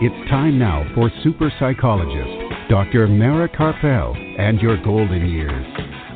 It's time now for super psychologist, Dr. Mara Karpel, and your golden years.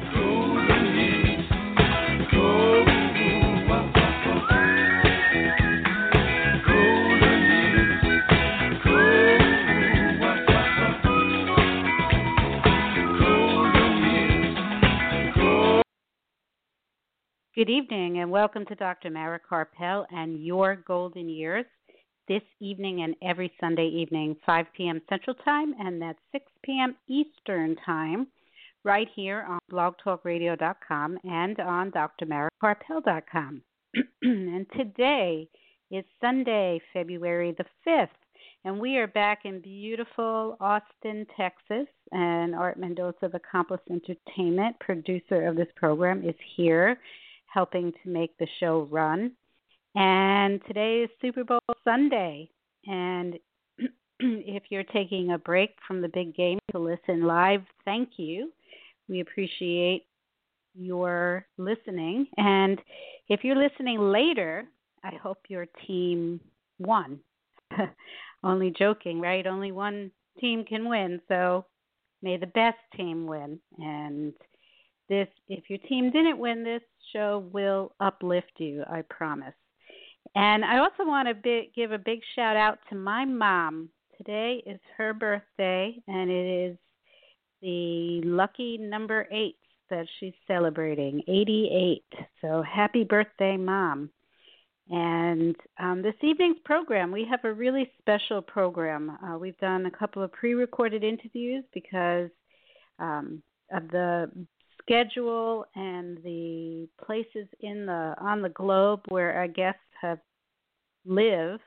Good evening and welcome to Dr. Mara Karpel and your golden years this evening and every Sunday evening, 5 p.m. Central Time, and that's 6 p.m. Eastern Time, right here on blogtalkradio.com and on drmarakarpel.com. And today is Sunday, February the 5th, and we are back in beautiful Austin, Texas, and Art Mendoza of Accomplice Entertainment, producer of this program, is here helping to make the show run. And today is Super Bowl Sunday. And if you're taking a break from the big game to listen live, thank you. We appreciate your listening. And if you're listening later, I hope your team won. Only joking, right? Only one team can win. So may the best team win. And if your team didn't win, this show will uplift you, I promise. And I also want to give a big shout out to my mom. Today is her birthday, and it is the lucky number 8 that she's celebrating, 88. So happy birthday, Mom. And this evening's program, we have a really special program. We've done a couple of pre-recorded interviews because of the schedule and the places on the globe where our guests live.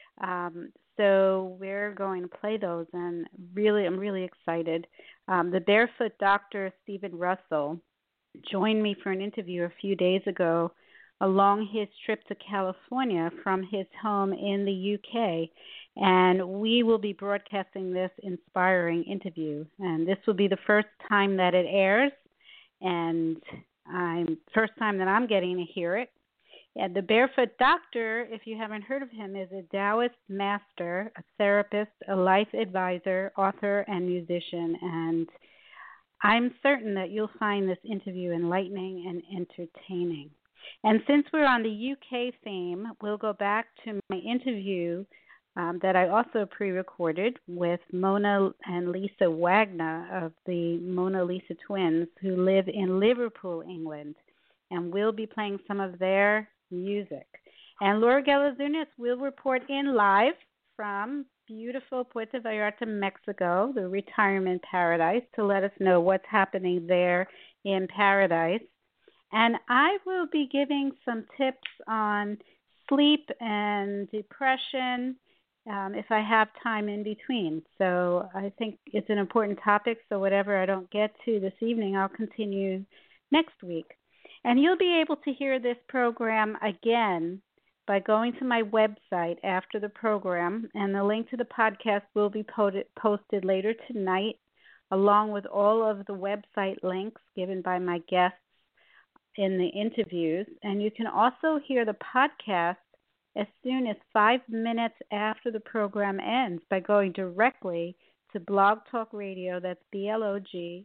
So we're going to play those, and I'm really excited. The Barefoot Doctor, Stephen Russell, joined me for an interview a few days ago along his trip to California from his home in the UK. And we will be broadcasting this inspiring interview. And this will be the first time that it airs. And first time that I'm getting to hear it. And the Barefoot Doctor, if you haven't heard of him, is a Taoist master, a therapist, a life advisor, author, and musician. And I'm certain that you'll find this interview enlightening and entertaining. And since we're on the UK theme, we'll go back to my interview that I also pre-recorded with Mona and Lisa Wagner of the Mona Lisa twins, who live in Liverpool, England, and we'll be playing some of their music. And Laura Galazunas will report in live from beautiful Puerto Vallarta, Mexico, the retirement paradise, to let us know what's happening there in paradise. And I will be giving some tips on sleep and depression if I have time in between. So I think it's an important topic, so whatever I don't get to this evening, I'll continue next week. And you'll be able to hear this program again by going to my website after the program, and the link to the podcast will be posted later tonight, along with all of the website links given by my guests in the interviews. And you can also hear the podcast as soon as 5 minutes after the program ends by going directly to Blog Talk Radio, that's BLOG,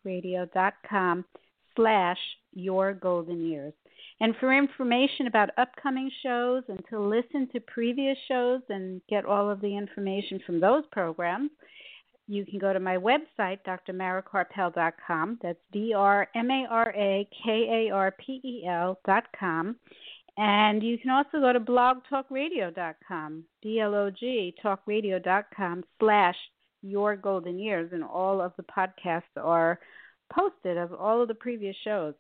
talkradio.com/Your Golden Years. And for information about upcoming shows and to listen to previous shows and get all of the information from those programs, you can go to my website, drmarakarpel.com. That's drmarakarpel.com. And you can also go to blogtalkradio.com, BLOG, talkradio.com/Your Golden Years, and all of the podcasts are posted of all of the previous shows.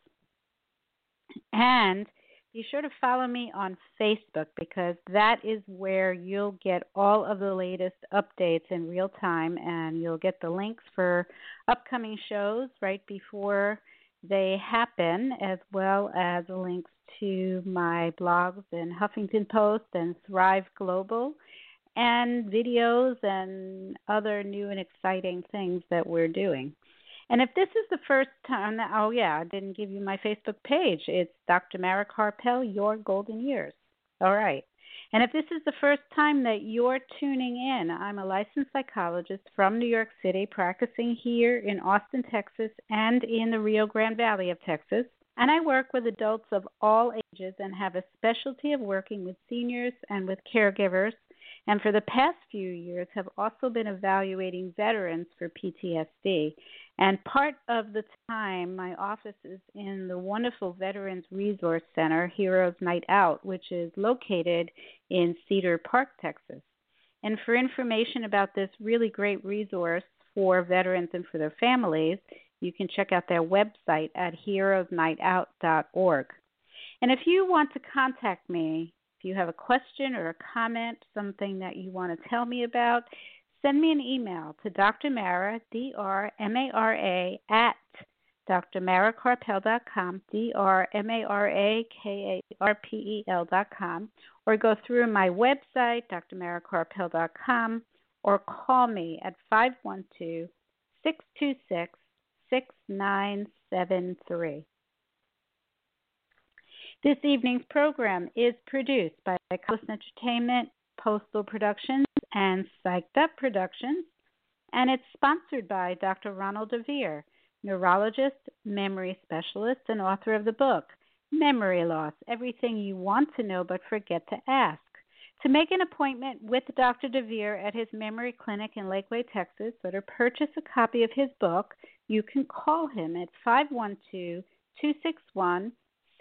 And be sure to follow me on Facebook, because that is where you'll get all of the latest updates in real time, and you'll get the links for upcoming shows right before they happen, as well as links to my blogs in Huffington Post and Thrive Global, and videos and other new and exciting things that we're doing. And if this is the first time, I didn't give you my Facebook page. It's Dr. Mara Karpel, Your Golden Years. All right. And if this is the first time that you're tuning in, I'm a licensed psychologist from New York City, practicing here in Austin, Texas, and in the Rio Grande Valley of Texas. And I work with adults of all ages and have a specialty of working with seniors and with caregivers. And for the past few years have also been evaluating veterans for PTSD. And part of the time, my office is in the wonderful Veterans Resource Center, Heroes Night Out, which is located in Cedar Park, Texas. And for information about this really great resource for veterans and for their families, you can check out their website at heroesnightout.org. And if you want to contact me, if you have a question or a comment, something that you want to tell me about, send me an email to Dr. Mara, D-R-M-A-R-A, at drmarakarpel.com, drmarakarpel.com, or go through my website, drmarakarpel.com, or call me at 512-626-6973. This evening's program is produced by Coast Entertainment, Postal Productions, and Psyched Up Productions, and it's sponsored by Dr. Ronald DeVere, neurologist, memory specialist, and author of the book, Memory Loss, Everything You Want to Know But Forget to Ask. To make an appointment with Dr. DeVere at his memory clinic in Lakeway, Texas, or to purchase a copy of his book, you can call him at 512-261-7909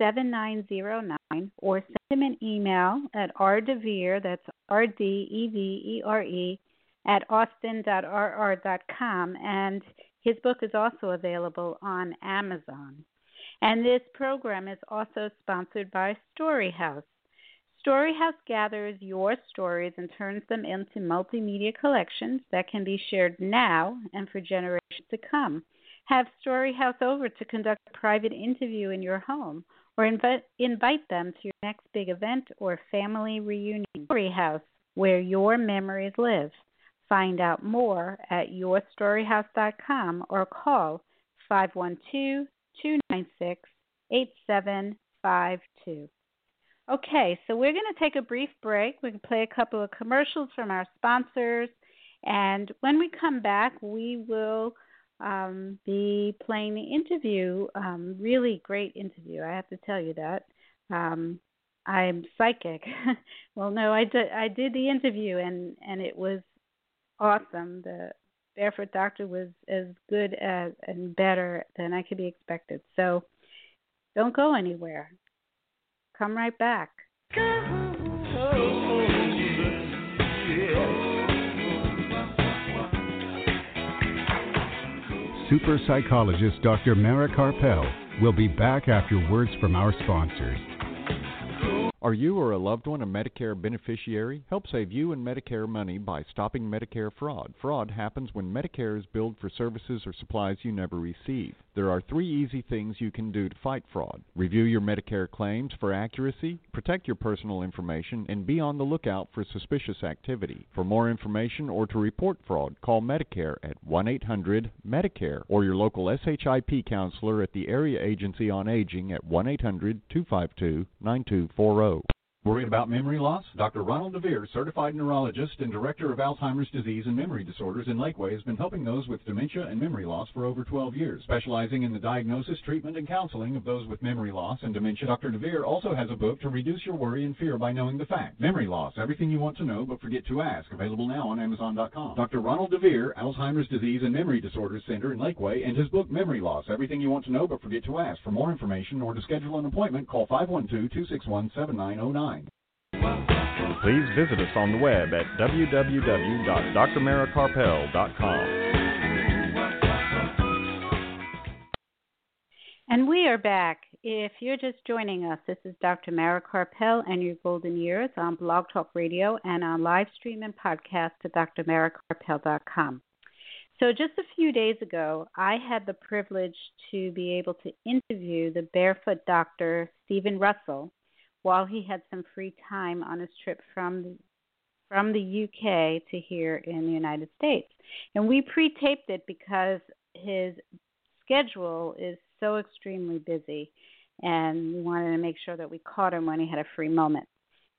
or send him an email at rdevere, that's R-D-E-V-E-R-E, at austin.rr.com, and his book is also available on Amazon. And this program is also sponsored by Storyhouse. Storyhouse gathers your stories and turns them into multimedia collections that can be shared now and for generations to come. Have Storyhouse over to conduct a private interview in your home, or invite them to your next big event or family reunion. Storyhouse, where your memories live. Find out more at yourstoryhouse.com or call 512-296-8752. Okay, so we're going to take a brief break. We can play a couple of commercials from our sponsors, and when we come back, we will be playing the interview. Really great interview, I have to tell you that. I'm psychic. Well, no, I did the interview, and it was awesome. The Barefoot Doctor was as good as and better than I could be expected. So don't go anywhere. Come right back. Super psychologist Dr. Mara Karpel will be back after words from our sponsors. Are you or a loved one a Medicare beneficiary? Help save you and Medicare money by stopping Medicare fraud. Fraud happens when Medicare is billed for services or supplies you never receive. There are 3 easy things you can do to fight fraud. Review your Medicare claims for accuracy, protect your personal information, and be on the lookout for suspicious activity. For more information or to report fraud, call Medicare at 1-800-MEDICARE or your local SHIP counselor at the Area Agency on Aging at 1-800-252-9240. Worried about memory loss? Dr. Ronald DeVere, certified neurologist and director of Alzheimer's disease and memory disorders in Lakeway, has been helping those with dementia and memory loss for over 12 years. Specializing in the diagnosis, treatment, and counseling of those with memory loss and dementia, Dr. DeVere also has a book to reduce your worry and fear by knowing the facts. Memory Loss, Everything You Want to Know But Forget to Ask, available now on Amazon.com. Dr. Ronald DeVere, Alzheimer's disease and memory disorders center in Lakeway, and his book, Memory Loss, Everything You Want to Know But Forget to Ask. For more information or to schedule an appointment, call 512-261-7909. Please visit us on the web at www.drmarakarpel.com. And we are back. If you're just joining us, this is Dr. Mara Karpel and Your Golden Years on Blog Talk Radio and on live stream and podcast at drmarakarpel.com. So just a few days ago, I had the privilege to be able to interview the Barefoot Doctor, Stephen Russell, while he had some free time on his trip from the UK to here in the United States. And we pre-taped it because his schedule is so extremely busy, and we wanted to make sure that we caught him when he had a free moment.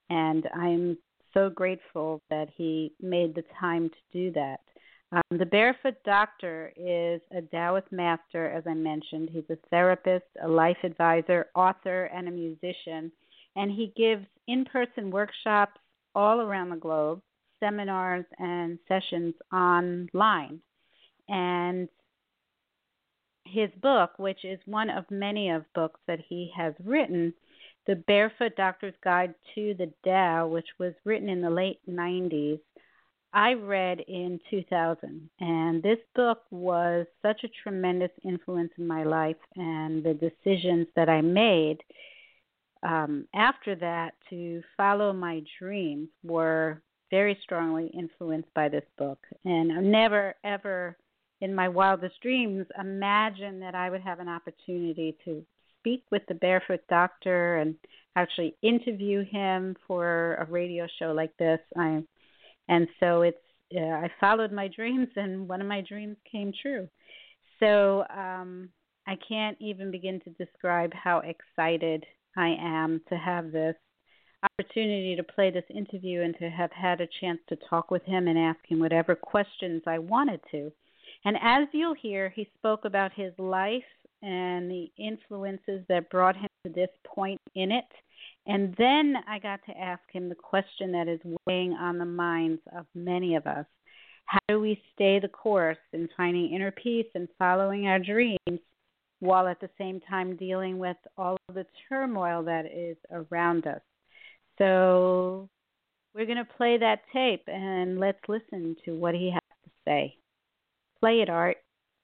And I'm so grateful that he made the time to do that. The Barefoot Doctor is a Taoist master, as I mentioned. He's a therapist, a life advisor, author, and a musician. And he gives in-person workshops all around the globe, seminars and sessions online. And his book, which is one of many of books that he has written, The Barefoot Doctor's Guide to the Tao, which was written in the late 90s, I read in 2000. And this book was such a tremendous influence in my life, and the decisions that I made after that to follow my dreams were very strongly influenced by this book. And I never, ever in my wildest dreams imagined that I would have an opportunity to speak with the Barefoot Doctor and actually interview him for a radio show like this. And so I followed my dreams, and one of my dreams came true. So I can't even begin to describe how excited I am to have this opportunity to play this interview and to have had a chance to talk with him and ask him whatever questions I wanted to. And as you'll hear, he spoke about his life and the influences that brought him to this point in it. And then I got to ask him the question that is weighing on the minds of many of us. How do we stay the course in finding inner peace and following our dreams while at the same time dealing with all of the turmoil that is around us? So we're going to play that tape, and let's listen to what he has to say. Play it, Art.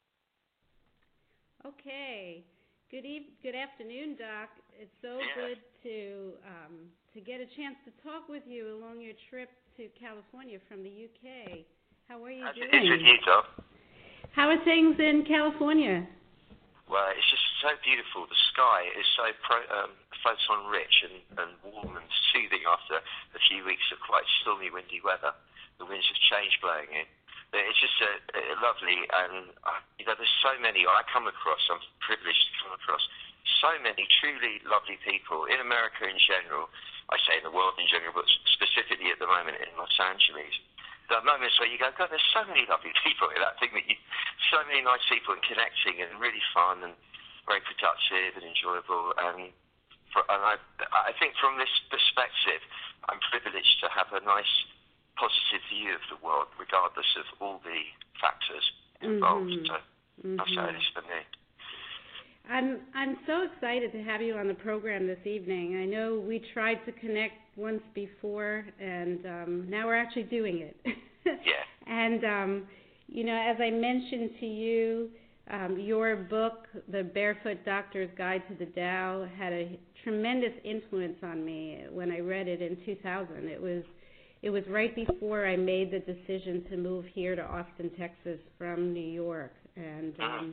Okay. Good afternoon, Doc. It's so good to get a chance to talk with you along your trip to California from the UK. How are you doing? It's with you, Doc. How are things in California? Well, it's just so beautiful. The sky is so photon rich and warm and soothing after a few weeks of quite stormy, windy weather. The winds have changed blowing in. But it's just lovely, and there's so many I'm privileged to come across so many truly lovely people in America in general. I say in the world in general, but specifically at the moment in Los Angeles. There are moments where you go, God, there's so many lovely people in that thing so many nice people and connecting and really fun and very productive and enjoyable. And I think from this perspective, I'm privileged to have a nice positive view of the world, regardless of all the factors involved. So I'll say this for me. I'm so excited to have you on the program this evening. I know we tried to connect once before, and now we're actually doing it. Yeah. And, as I mentioned to you, your book, The Barefoot Doctor's Guide to the Tao, had a tremendous influence on me when I read it in 2000. It was right before I made the decision to move here to Austin, Texas from New York. And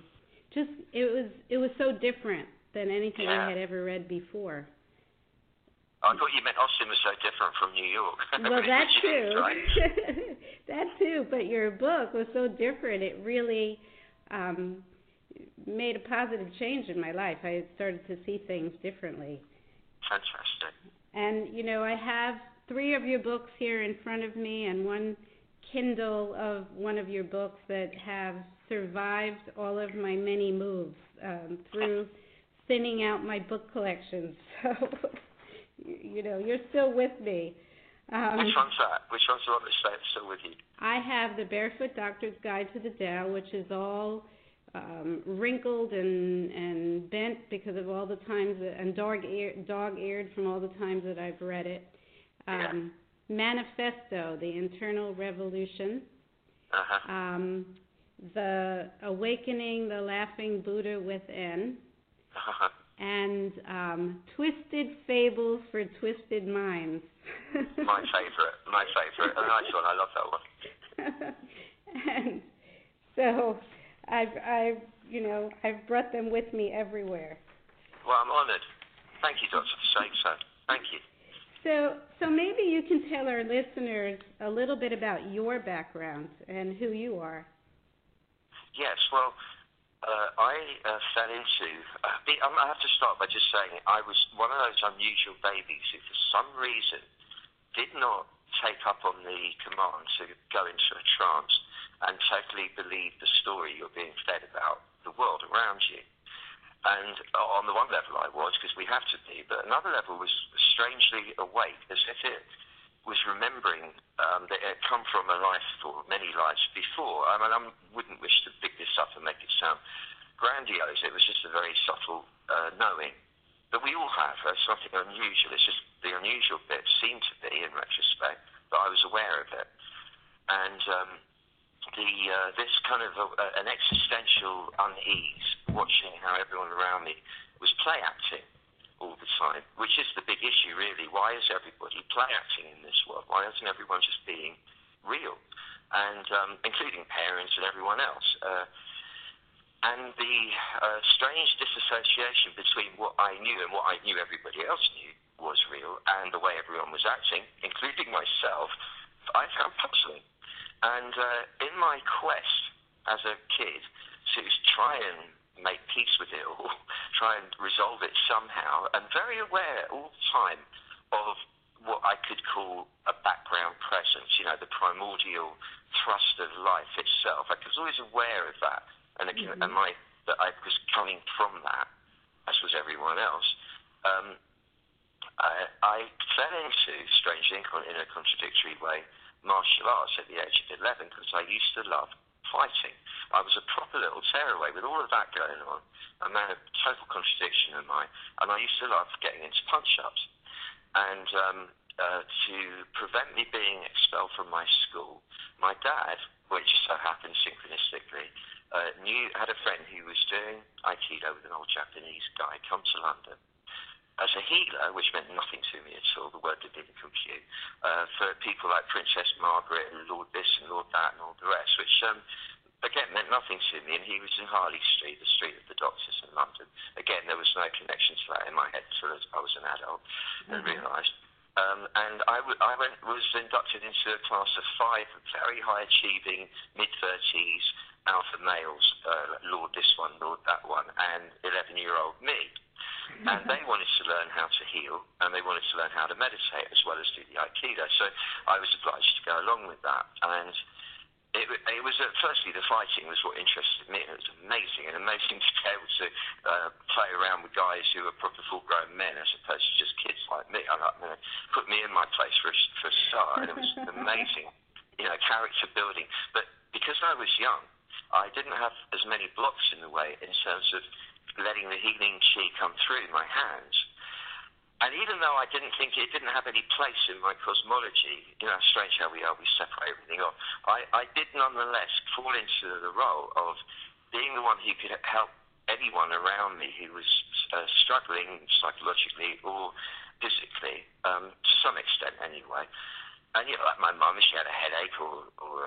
it was so different than anything I had ever read before. I thought you meant Austin was so different from New York. Well, that too. Right? That too, but your book was so different. It really made a positive change in my life. I started to see things differently. Fantastic. And, I have 3 of your books here in front of me and one Kindle of one of your books that have survived all of my many moves through thinning out my book collection. So, you're still with me. Which one's that? Which one's the one that's still with you? I have The Barefoot Doctor's Guide to the Tao, which is all wrinkled and bent because of all the times and dog-eared from all the times that I've read it. Manifesto, The Internal Revolution. The Awakening the Laughing Buddha Within. And Twisted Fables for Twisted Minds. My favorite. A nice one. I love that one. And so I've brought them with me everywhere. Well, I'm honored. Thank you, Doctor, for saying so. Thank you. So maybe you can tell our listeners a little bit about your background and who you are. Yes, well, I fell into... I have to start by just saying I was one of those unusual babies who, for some reason, did not take up on the command to go into a trance and totally believe the story you're being fed about the world around you. And on the one level I was, because we have to be, but another level was strangely awake, as if it was remembering that it had come from a life or many lives before. I mean, I wouldn't wish to big this up and make it sound grandiose. It was just a very subtle knowing that we all have something unusual. It's just the unusual bit seemed to be, in retrospect, that I was aware of it. And this kind of an existential unease, watching how everyone around me was play acting all the time, which is the big issue, really. Why is everybody play acting in this world? Why isn't everyone just being real? And including parents and everyone else. And the strange disassociation between what I knew and what I knew everybody else knew was real, and the way everyone was acting, including myself, I found puzzling. And in my quest as a kid to try and make peace with it all, try and resolve it somehow, and very aware all the time of what I could call a background presence, the primordial thrust of life itself. I was always aware of that, and again, that I was coming from that, as was everyone else. I fell into, strangely, in a contradictory way, martial arts at the age of 11 because I used to love fighting. I was a proper little tearaway with all of that going on, a man of total contradiction in mine, and I used to love getting into punch-ups. And to prevent me being expelled from my school, my dad, which so happened synchronistically, had a friend who was doing Aikido with an old Japanese guy come to London as a healer, which meant nothing to me at all. The word didn't compute. For people like Princess Margaret and Lord this and Lord that and all the rest, which again meant nothing to me. And he was in Harley Street, the street of the doctors in London. Again, there was no connection to that in my head until I was an adult and realised. And I was inducted into a class of 5 very high-achieving mid-30s alpha males, Lord this one, Lord that one, and 11-year-old me. And they wanted to learn how to heal, and they wanted to learn how to meditate as well as do the Aikido. So I was obliged to go along with that. And it was, firstly, the fighting was what interested me. It was amazing to be able to play around with guys who were proper full-grown men as opposed to just kids like me. Put me in my place for a start, and it was amazing, character building. But because I was young, I didn't have as many blocks in the way in terms of letting the healing chi come through my hands. And even though I didn't think it didn't have any place in my cosmology, strange how we separate everything off, I did nonetheless fall into the role of being the one who could help anyone around me who was struggling psychologically or physically, to some extent anyway. And, like my mum, she had a headache, or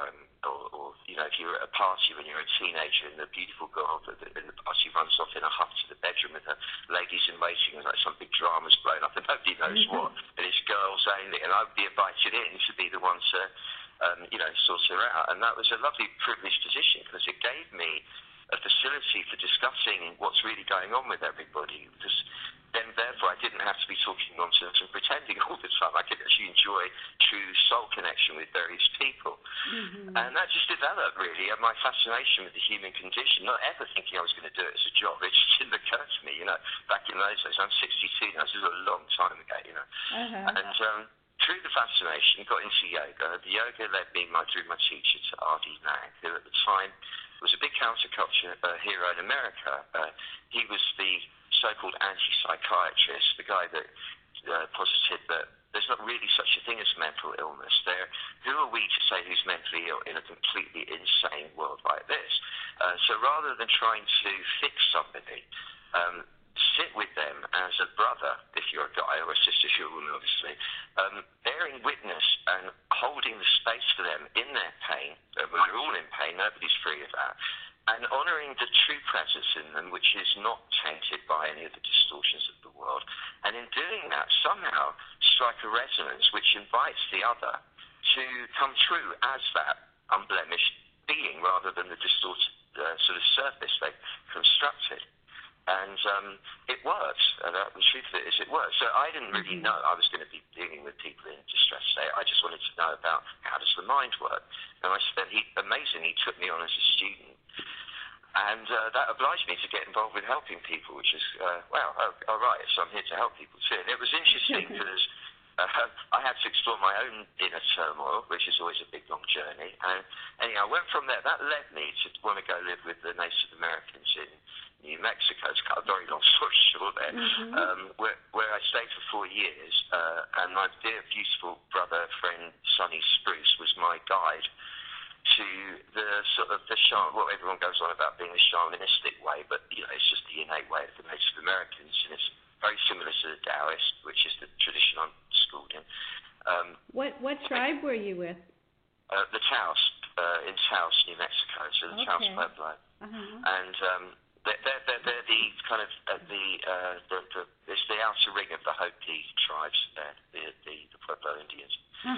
if you're at a party when you're a teenager and the beautiful girl in the party runs off in a huff to the bedroom with her ladies in waiting, and like some big drama's blown up and nobody knows what, and it's girls only, and I'd be invited in to be the one to, sort her out. And that was a lovely privileged position because it gave me a facility for discussing what's really going on with everybody, because then therefore I didn't have to be talking nonsense and pretending all the time. I could actually enjoy true soul connection with various people. And that just developed really my fascination with the human condition, not ever thinking I was going to do it as a job. It just didn't occur to me, back in those days. I'm 62 now, this is a long time ago, And through the fascination, got into yoga. The yoga led me through my teacher to R.D. Laing, who at the time was a big counterculture hero in America. He was the so-called anti-psychiatrist, the guy that posited that there's not really such a thing as mental illness. Who are we to say who's mentally ill in a completely insane world like this? So rather than trying to fix somebody, sit with them as a brother, if you're a guy, or a sister, if you're a woman, obviously, bearing witness and holding the space for them in their pain. We're all in pain, nobody's free of that. And honouring the true presence in them, which is not tainted by any of the distortions of the world. And in doing that, somehow strike a resonance which invites the other to come true as that unblemished being rather than the distorted sort of surface they've constructed. And it works. The truth of it is it works. So I didn't really know I was going to be dealing with people in distress state. I just wanted to know about how does the mind work. And he amazingly took me on as a student. And that obliged me to get involved with helping people, which is, all right, so I'm here to help people too. And it was interesting because I had to explore my own inner turmoil, which is always a big, long journey. And anyhow, I went from there. That led me to want to go live with the Native Americans in New Mexico. It's cut a very long story short there, where I stayed for 4 years. And my dear, beautiful brother, friend, Sonny Spruce, was my guide to the sort of well, everyone goes on about being a shamanistic way, but it's just the innate way of the Native Americans, and it's very similar to the Taoist, which is the tradition I'm schooled in. What tribe were you with? The Taos, in Taos, New Mexico, so the Taos Pueblo, and they're the kind of it's the outer ring of the Hopi tribes there, the Pueblo Indians.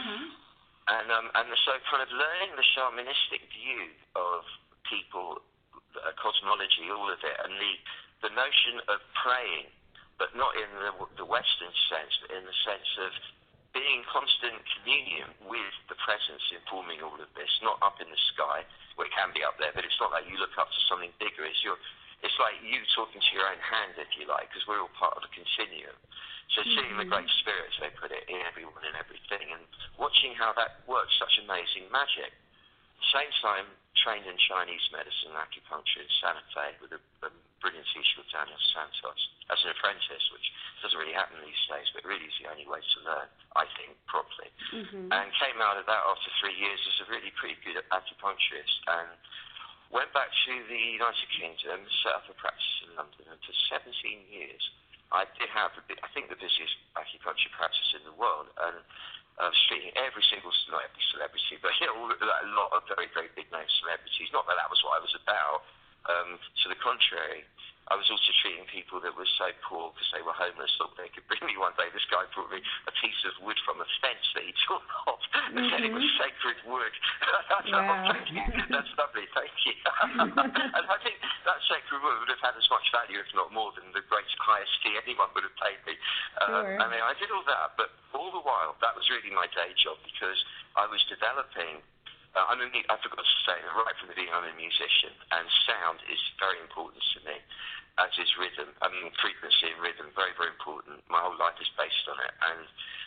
And so kind of learning the shamanistic view of people, cosmology, all of it, and the notion of praying, but not in the Western sense, but in the sense of being in constant communion with the presence informing all of this, not up in the sky, where it can be up there, but it's not like you look up to something bigger. It's like you talking to your own hand, if you like, because we're all part of a continuum. So seeing the great spirits, they put it in everyone and everything, and watching how that works, such amazing magic. Same time, trained in Chinese medicine and acupuncture in Santa Fe with a brilliant teacher called Daniel Santos as an apprentice, which doesn't really happen these days, but really is the only way to learn, I think, properly. And came out of that after 3 years as a really pretty good acupuncturist, and went back to the United Kingdom, set up a practice in London, and for 17 years, I did have, I think, the busiest acupuncture practice in the world, and treating every single, not every celebrity, but a lot of very, very big name celebrities. Not that was what I was about. To the contrary, I was also treating people that were so poor because they were homeless, thought they could bring me one day. This guy brought me a piece of wood from a fence that he tore off and said it was sacred wood. Wow. Thank you. That's lovely, thank you. And I think that sacred wood would have had as much value, if not more, than the great highest fee anyone would have paid me. Sure. I mean, I did all that, but all the while, that was really my day job because I was developing. I forgot to say that right from the beginning, I'm a musician, and sound is very important to me, as is rhythm. I mean, frequency and rhythm, very, very important. My whole life is based on it. And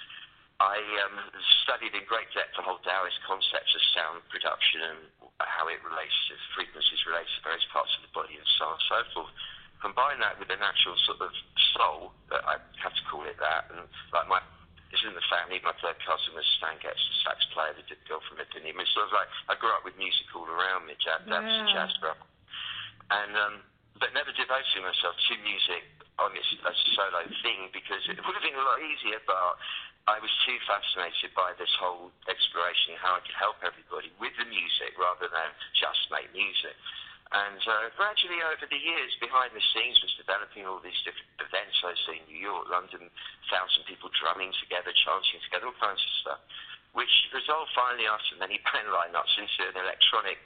I studied in great depth the whole Taoist concepts of sound production and how it relates to frequencies, relates to various parts of the body and so on and so forth. Combine that with the natural sort of soul, I have to call it that, and like this is in the family. My third cousin was Stan Getz, the sax player, the girl from Italy. It's sort of like I grew up with music all around me, jazz brother, and but never devoting myself to music on its as a solo thing because it would have been a lot easier. But I was too fascinated by this whole exploration how I could help everybody with the music rather than just make music. And gradually over the years, behind the scenes, was developing all these different events. I see in New York, London, 1,000 people drumming together, chanting together, all kinds of stuff, which resolved finally after many band lineups into an electronic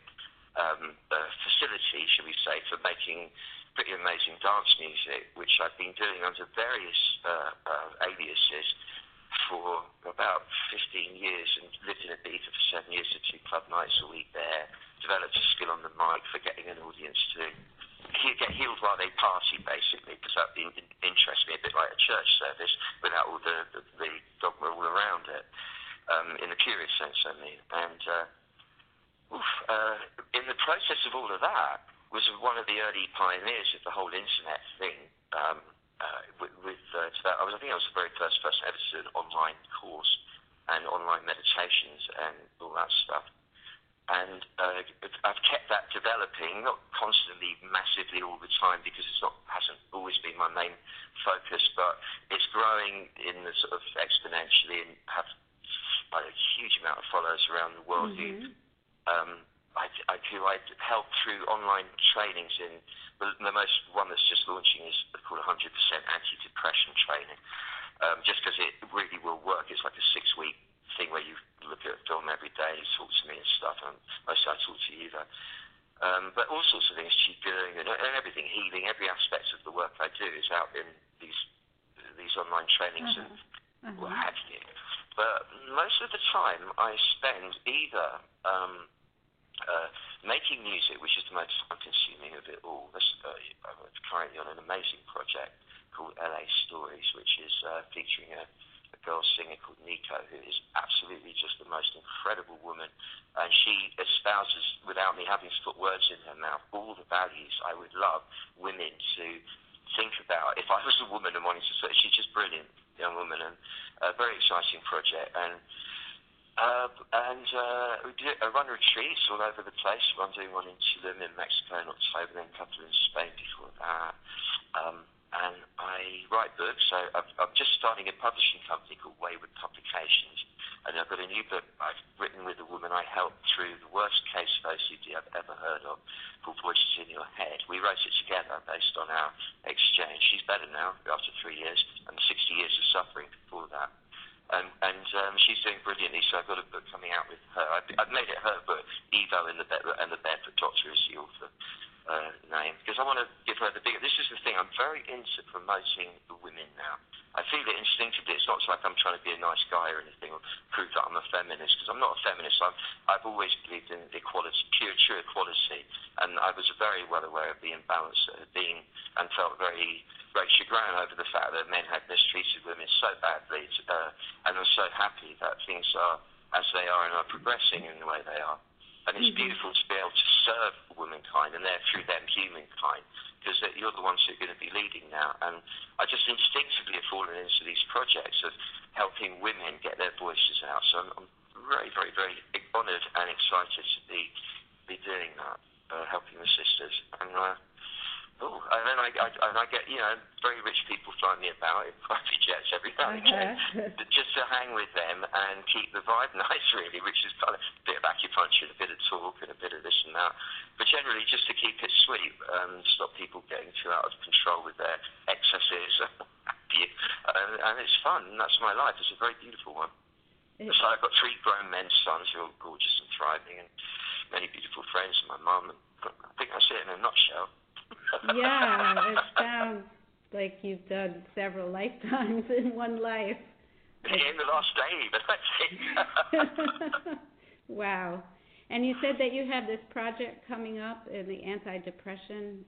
facility, shall we say, for making pretty amazing dance music, which I've been doing under various aliases for about 15 years and lived in Ibiza for 7 years, did 2 club nights a week there, developed a skill on the mic for getting an audience to get healed while they party, basically, because that interests me a bit like a church service without all the dogma all around it, in the purest sense, I mean. And in the process of all of that, was one of the early pioneers of the whole internet thing. I think I was the very first person ever to do an online course and online meditations and all that stuff. And I've kept that developing, not constantly, massively all the time, because hasn't always been my main focus, but it's growing in the sort of exponentially and have a huge amount of followers around the world who I help through online trainings. In the most one that's just launching is called 100% anti-depression training, just because it really will work. It's like a 6-week thing where you look at a film every day, you talk to me and stuff, and mostly I talk to you though. But all sorts of things, qigong and everything, healing, every aspect of the work I do is out in these online trainings and what have you. But most of the time I spend either making music, which is the most time-consuming of it all. I'm currently on an amazing project called LA Stories, which is featuring a girl singer called Nico, who is absolutely just the most incredible woman, and she espouses, without me having to put words in her mouth, all the values I would love women to think about if I was a woman and wanting to say. She's just brilliant, young woman, and a very exciting project. And I run retreats all over the place. I'm doing one in Tulum in Mexico in October, then a couple in Spain before that. And I write books. So I'm just starting a publishing company called Wayward Publications. And I've got a new book I've written with a woman I helped through the worst case of OCD I've ever heard of, called Voices in Your Head. We wrote it together based on our exchange. She's better now after 3 years and 60 years of suffering before that. And she's doing brilliantly, so I've got a book coming out with her. I've made it her book, Evo and the Barefoot Doctor is the author name, because I want to give her the bigger. This is the thing, I'm very into promoting the women now. I feel it instinctively. It's not like I'm trying to be a nice guy or anything, or prove that I'm a feminist, because I'm not a feminist. I've always believed in equality, true equality, and I was very well aware of the imbalance that had been, and felt very chagrin over the fact that men had mistreated women so badly, and I'm so happy that things are as they are and are progressing in the way they are. And it's beautiful to be able to serve womankind, and through them humankind, because you're the ones who are going to be leading now. And I just instinctively have fallen into these projects of helping women get their voices out. So I'm very, very, very honoured and excited to be doing that, helping the sisters. And then I get, very rich people flying me about in private jets every now and again, just to hang with them and keep the vibe nice, really, which is kind of a bit of acupuncture, a bit of talk, and a bit of this and that. But generally, just to keep it sweet, stop people getting too out of control with their excesses. And it's fun, and that's my life. It's a very beautiful one. So I've got 3 grown men's sons who are gorgeous and thriving, and many beautiful friends, and my mum. And I think that's it in a nutshell. Yeah, it sounds like you've done several lifetimes in one life. In the last day, but that's it. Wow. And you said that you have this project coming up in the antidepressant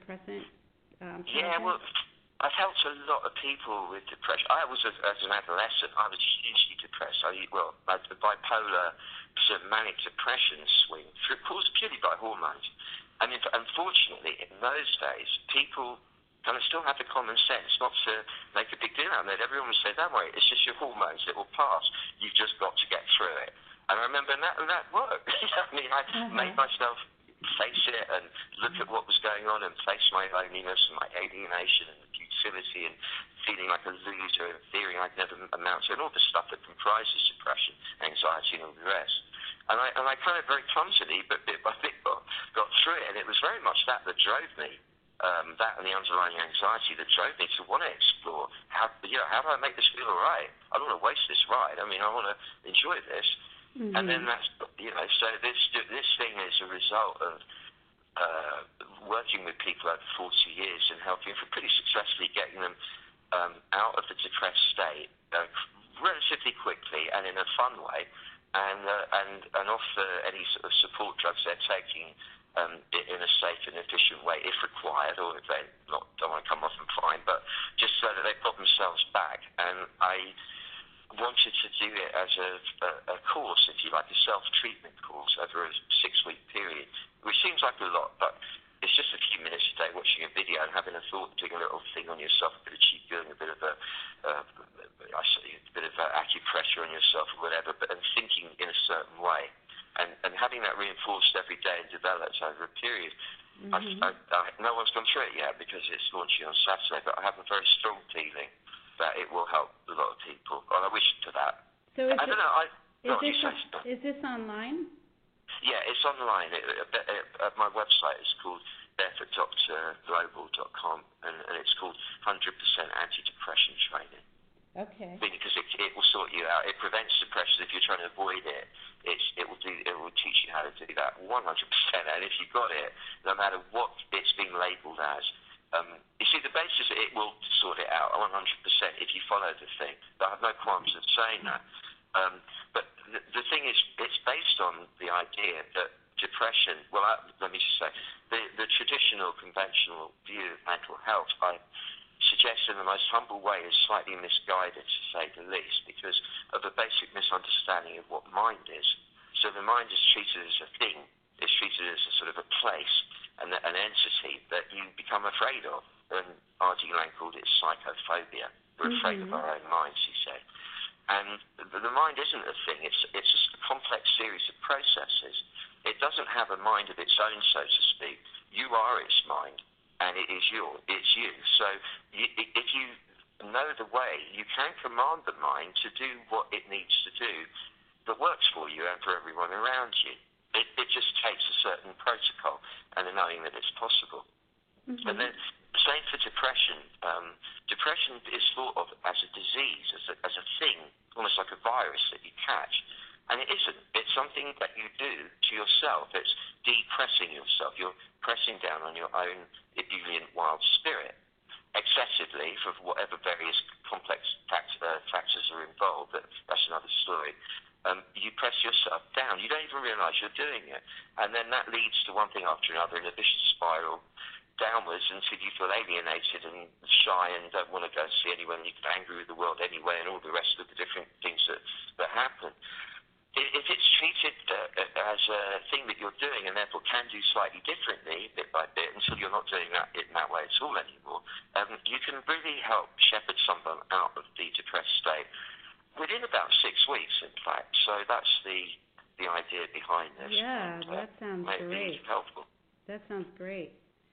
yeah, well, I've helped a lot of people with depression. I was, as an adolescent, I was hugely depressed. I had the bipolar manic depression swing, caused purely by hormones. And unfortunately, in those days, people kind of still had the common sense not to make a big deal out of it. Everyone would say, don't worry, it's just your hormones, it will pass. You've just got to get through it. And I remember that worked. I mean, I made myself face it and look at what was going on and face my loneliness and my alienation and the futility and feeling like a loser and fearing I'd never amount to, and all the stuff that comprises depression, anxiety, and all the rest. And I kind of very clumsily, but bit by bit, got through it. And it was very much that drove me, that and the underlying anxiety that drove me to want to explore how do I make this feel all right? I don't want to waste this ride. I mean, I want to enjoy this. Mm-hmm. And then that's, so this thing is a result of working with people over 40 years and helping pretty successfully getting them out of the depressed state relatively quickly and in a fun way. And off any sort of support drugs they're taking in a safe and efficient way, if required, or if they don't want to come off them fine, but just so that they've got themselves back. And I wanted to do it as a course, if you like, a self-treatment course over a 6-week period, which seems like a lot, but it's just a few minutes a day watching a video and having a thought, doing a little thing on yourself, a bit of qigong, a bit of acupressure on yourself or whatever, and thinking in a certain way. And having that reinforced every day and developed over a period. Mm-hmm. No one's gone through it yet because it's launching on Saturday, but I have a very strong feeling that it will help a lot of people. Well, I wish for that. So is this online? Yeah, it's online. My website is called barefootdoctorglobal.com, and it's called 100% Antidepression Training. Okay. Because it will sort you out. It prevents depression if you're trying to avoid it. it will teach you how to do that 100%. And if you got it, no matter what it's been labelled as, you see, the basis, it will sort it out 100% if you follow the thing. I have no qualms of saying that. But the thing is, it's based on the idea that depression, let me just say, the traditional, conventional view of mental health, I suggest in the most humble way, is slightly misguided, to say the least, because of a basic misunderstanding of what mind is. So the mind is treated as a thing, it's treated as a sort of a place, an entity that you become afraid of. And R.D. Laing called it psychophobia. We're afraid of our own minds, he said. And the mind isn't a thing. It's a complex series of processes. It doesn't have a mind of its own, so to speak. You are its mind, and it's you. So if you know the way, you can command the mind to do what it needs to do that works for you and for everyone around you. It just takes a certain protocol and a knowing that it's possible. And then same for depression. Depression is thought of as a disease, as a thing, almost like a virus that you catch. And it isn't. It's something that you do to yourself. It's depressing yourself. You're pressing down on your own ebullient wild spirit excessively for whatever various complex factors are involved. That's another story. You press yourself down. You don't even realize you're doing it. And then that leads to one thing after another in a vicious spiral downwards until you feel alienated and shy and don't want to go and see anyone, and you get angry with the world anyway, and all the rest of the different things that happen. If it's treated as a thing that you're doing and therefore can do slightly differently, bit by bit, until you're not doing that in that way at all anymore, you can really help shepherd someone out of the depressed state within about 6 weeks, in fact. So that's the idea behind this. Yeah, that sounds great. Helpful. That sounds great.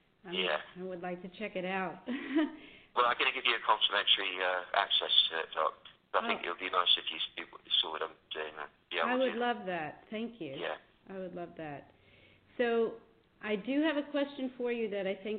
I would like to check it out. Well, I'm going to give you a complimentary access to it, Doc. I think it would be nice if you saw what I'm doing. I would love that. Thank you. Yeah. I would love that. So I do have a question for you that I think,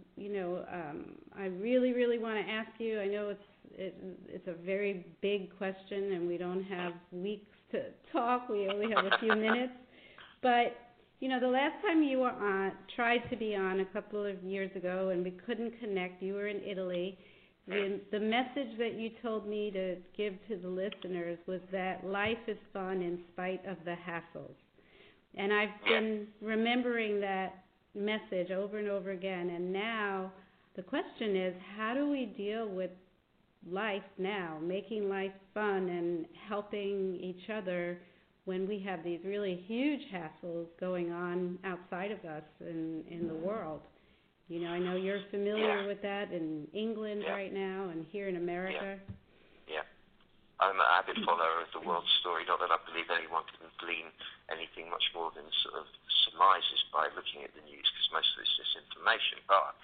I really, really want to ask you. I know it's a very big question, and we don't have weeks to talk. We only have a few minutes. But, the last time you were tried to be on a couple of years ago, and we couldn't connect. You were in Italy. The message that you told me to give to the listeners was that life is fun in spite of the hassles. And I've been remembering that message over and over again. And now the question is, how do we deal with life now, making life fun and helping each other when we have these really huge hassles going on outside of us in the world? I know you're familiar with that in England right now and here in America. Yeah. I'm an avid follower of the world story. Not that I believe anyone can glean anything much more than sort of surmises by looking at the news, because most of it's just information. But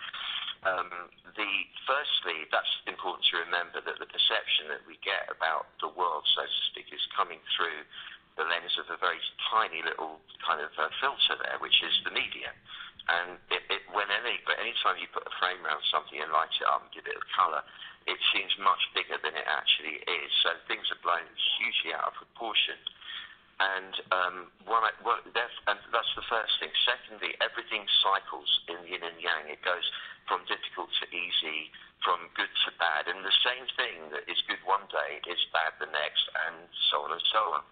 firstly, that's important to remember, that the perception that we get about the world, so to speak, is coming through the lens of a very tiny little kind of filter there, which is the media. And any time you put a frame around something and light it up and give it a colour, it seems much bigger than it actually is. So things are blown hugely out of proportion. And that's the first thing. Secondly, everything cycles in yin and yang. It goes from difficult to easy, from good to bad. And the same thing that is good one day is bad the next, and so on and so on.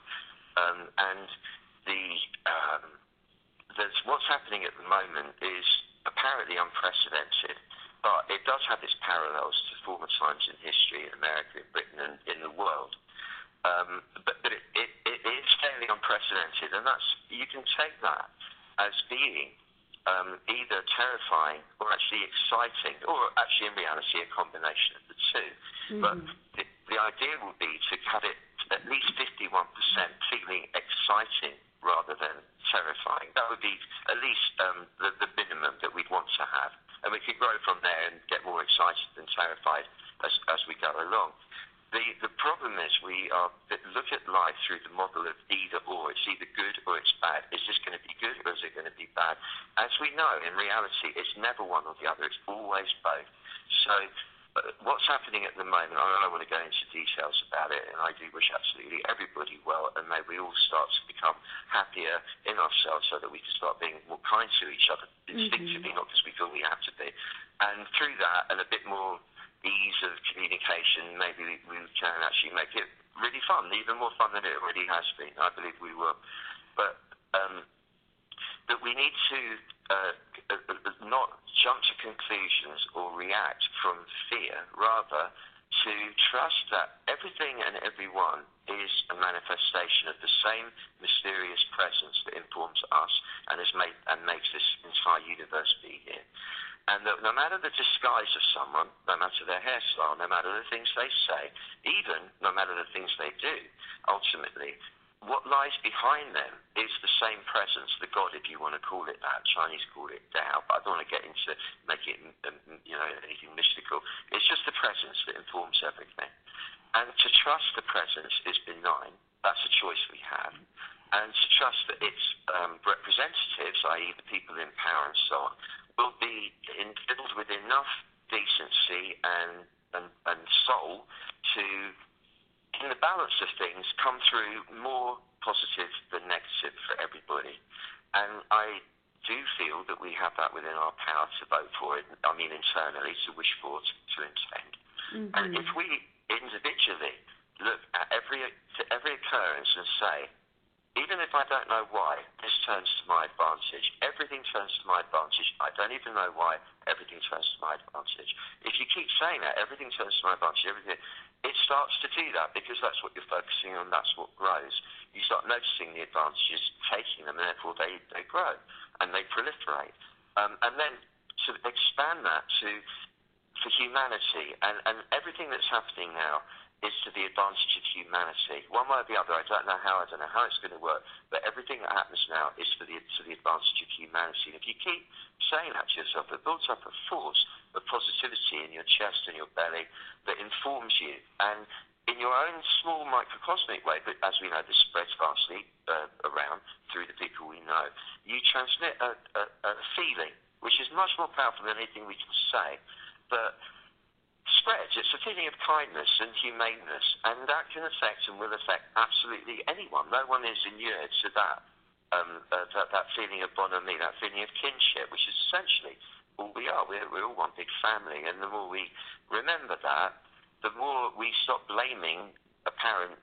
What's happening at the moment is apparently unprecedented, but it does have its parallels to former times in history in America, in Britain, and in the world. But it is fairly unprecedented, and you can take that as being either terrifying or actually exciting, or actually in reality a combination of the two. Mm-hmm. But the idea would be to have it at least 51% feeling exciting rather than terrifying. That would be at least the minimum that we'd want to have. And we could grow from there and get more excited than terrified as we go along. The problem is we look at life through the model of either or. It's either good or it's bad. Is this going to be good or is it going to be bad? As we know, in reality, it's never one or the other. It's always both. So what's happening at the moment, I don't want to go into details about it, and I do wish absolutely everybody well, and may we all start to become happier in ourselves so that we can start being more kind to each other instinctively, not because we feel we have to be. And through that, and a bit more ease of communication, maybe we can actually make it really fun, even more fun than it already has been. I believe we will. But that we need to not jump to conclusions or react from fear, rather to trust that everything and everyone is a manifestation of the same mysterious presence that informs us and makes this entire universe be here. And that no matter the disguise of someone, no matter their hairstyle, no matter the things they say, even no matter the things they do, ultimately, what lies behind them is the same presence, the God, if you want to call it that. Chinese call it Tao, but I don't want to get into making it, anything mystical. It's just the presence that informs everything. And to trust the presence is benign. That's a choice we have. And to trust that its representatives, i.e. the people in power and so on, will be filled with enough decency and soul to, in the balance of things, come through more positive than negative for everybody. And I do feel that we have that within our power to vote for it, I mean internally, to wish for, to intend. And if we individually look at every occurrence and say, even if I don't know why, this turns to my advantage. Everything turns to my advantage. I don't even know why. Everything turns to my advantage. If you keep saying that, everything turns to my advantage, it starts to do that because that's what you're focusing on. That's what grows. You start noticing the advantages, taking them, and therefore they grow and they proliferate. And then to expand that for humanity and everything that's happening now is to the advantage of humanity. One way or the other, I don't know how it's going to work, but everything that happens now is to the advantage of humanity. And if you keep saying that to yourself, it builds up a force of positivity in your chest and your belly that informs you. And in your own small microcosmic way, but as we know, this spreads vastly around through the people we know, you transmit a feeling which is much more powerful than anything we can say, but spreads. It's a feeling of kindness and humaneness, and that can affect and will affect absolutely anyone. No one is inured to that feeling of bonhomie, that feeling of kinship, which is essentially all we are. We're all one big family, and the more we remember that, the more we stop blaming apparent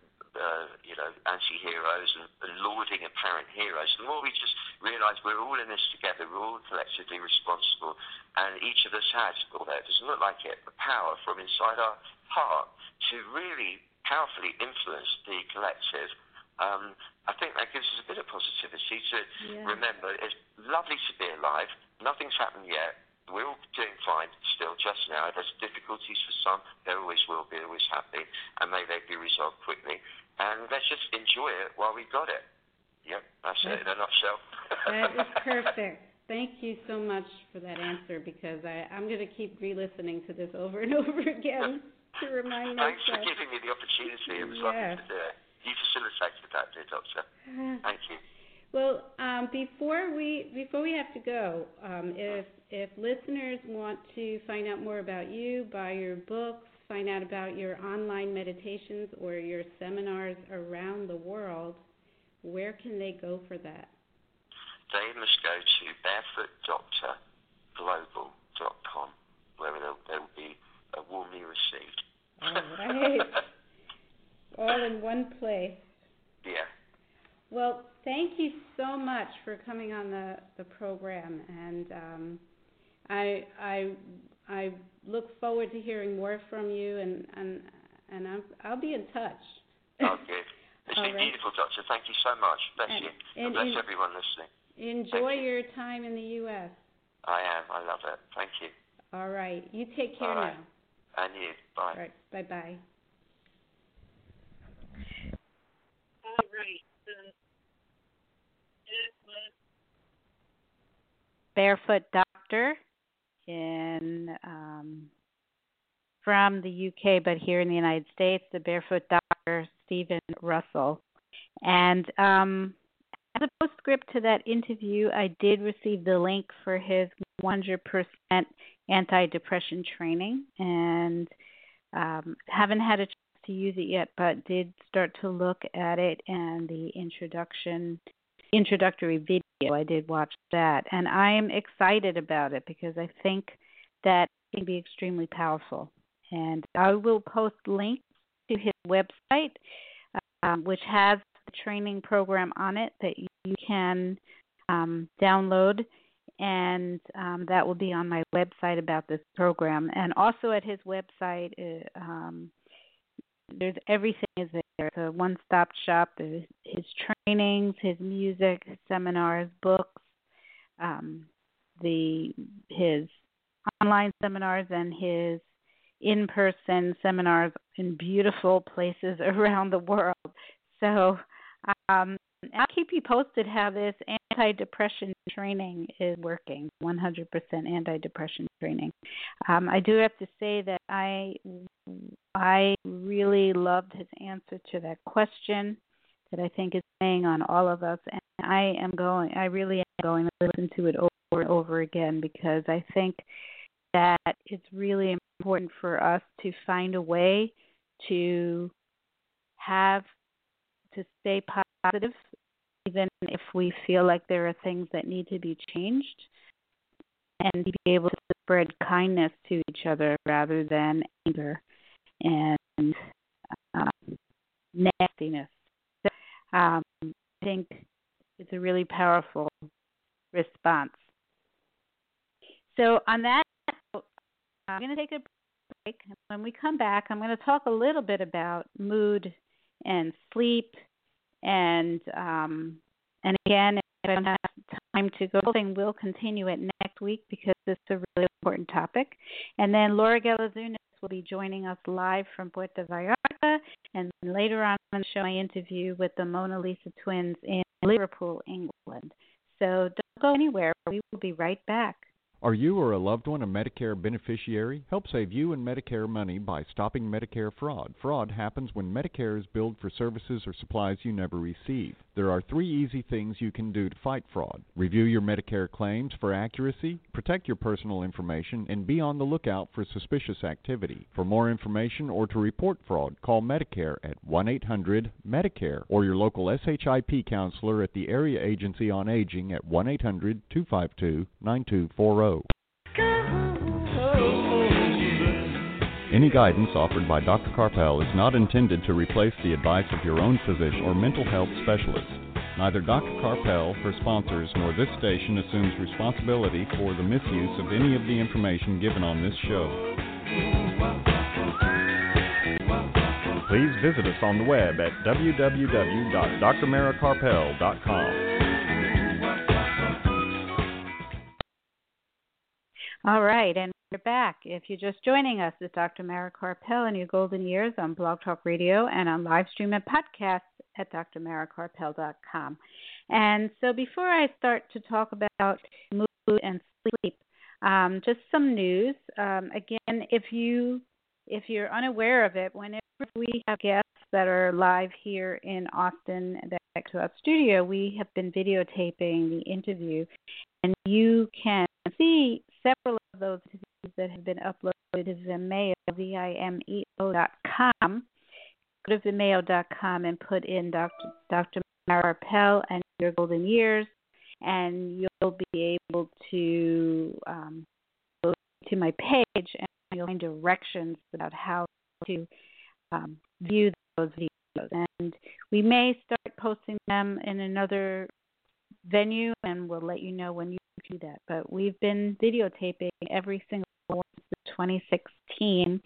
anti-heroes and lauding apparent heroes, the more we just realise we're all in this together, we're all collectively responsible, and each of us has, although it doesn't look like it, the power from inside our heart to really powerfully influence the collective. I think that gives us a bit of positivity to remember it's lovely to be alive. Nothing's happened yet. We're all doing fine still just now. There's difficulties for some. There always will be, always have been, and may they be resolved quickly. And let's just enjoy it while we've got it. Yep, that's it in a nutshell. That is perfect. Thank you so much for that answer, because I'm going to keep re-listening to this over and over again to remind myself. Thanks for giving me the opportunity. It was lovely to do it. You facilitated that, dear Doctor. Thank you. Well, before we have to go, if listeners want to find out more about you, buy your books, find out about your online meditations or your seminars around the world, where can they go for that? They must go to barefootdoctorglobal.com, where they will be warmly received. All right. All in one place. Yeah. Well, thank you so much for coming on the program, and I look forward to hearing more from you, and I'll be in touch. Okay. It's been beautiful, Doctor. Thank you so much. Bless you. And bless everyone listening. Enjoy your time in the U.S. I am. I love it. Thank you. All right. You take care now. And you. Bye. All right. Bye-bye. All right. It was Barefoot Doctor from the UK, but here in the United States, the Barefoot Doctor, Stephen Russell. And as a postscript to that interview, I did receive the link for his 100% antidepressant training, and haven't had a chance to use it yet, but did start to look at it and the introductory video. I did watch that, and I am excited about it because I think that it can be extremely powerful. And I will post links to his website, which has the training program on it that you can download, and that will be on my website about this program. And also at his website, there's everything is there. It's a one-stop shop. There's his trainings, his music, his seminars, books, his online seminars, and his in-person seminars in beautiful places around the world. So I'll keep you posted how this antidepressant training is working, 100% antidepressant training. I do have to say that I really loved his answer to that question that I think is weighing on all of us, and I really am going to listen to it over and over again because I think that it's really important for us to find a way to stay positive, even if we feel like there are things that need to be changed, and be able to spread kindness to each other rather than anger and nastiness. I think it's a really powerful response. So on that note, I'm going to take a break. When we come back, I'm going to talk a little bit about mood and sleep. And again, if I don't have time to go, we'll continue it next week because this is a really important topic. And then Laura Galazunas will be joining us live from Puerto Vallarta. And later on the show, my interview with the Mona Lisa twins in Liverpool, England. So don't go anywhere. We will be right back. Are you or a loved one a Medicare beneficiary? Help save you and Medicare money by stopping Medicare fraud. Fraud happens when Medicare is billed for services or supplies you never receive. There are 3 easy things you can do to fight fraud. Review your Medicare claims for accuracy, protect your personal information, and be on the lookout for suspicious activity. For more information or to report fraud, call Medicare at 1-800-MEDICARE or your local SHIP counselor at the Area Agency on Aging at 1-800-252-9240. Any guidance offered by Dr. Karpel is not intended to replace the advice of your own physician or mental health specialist. Neither Dr. Karpel, her sponsors, nor this station assumes responsibility for the misuse of any of the information given on this show. Please visit us on the web at www.drmarakarpel.com. All right, and we're back. If you're just joining us, it's Dr. Mara Karpel in your golden years on Blog Talk Radio and on live stream and podcast at drmarakarpel.com. And so before I start to talk about mood and sleep, just some news. Again, if you're unaware of it, whenever we have guests that are live here in Austin back to our studio, we have been videotaping the interview, and you can see several of those interviews that have been uploaded to Vimeo, Vimeo.com. Go to Vimeo.com and put in Dr. Mara Karpel and your golden years, and you'll be able to go to my page and you'll find directions about how to view those videos. And we may start posting them in another venue, and we'll let you know when you do that. But we've been videotaping every single one since 2016,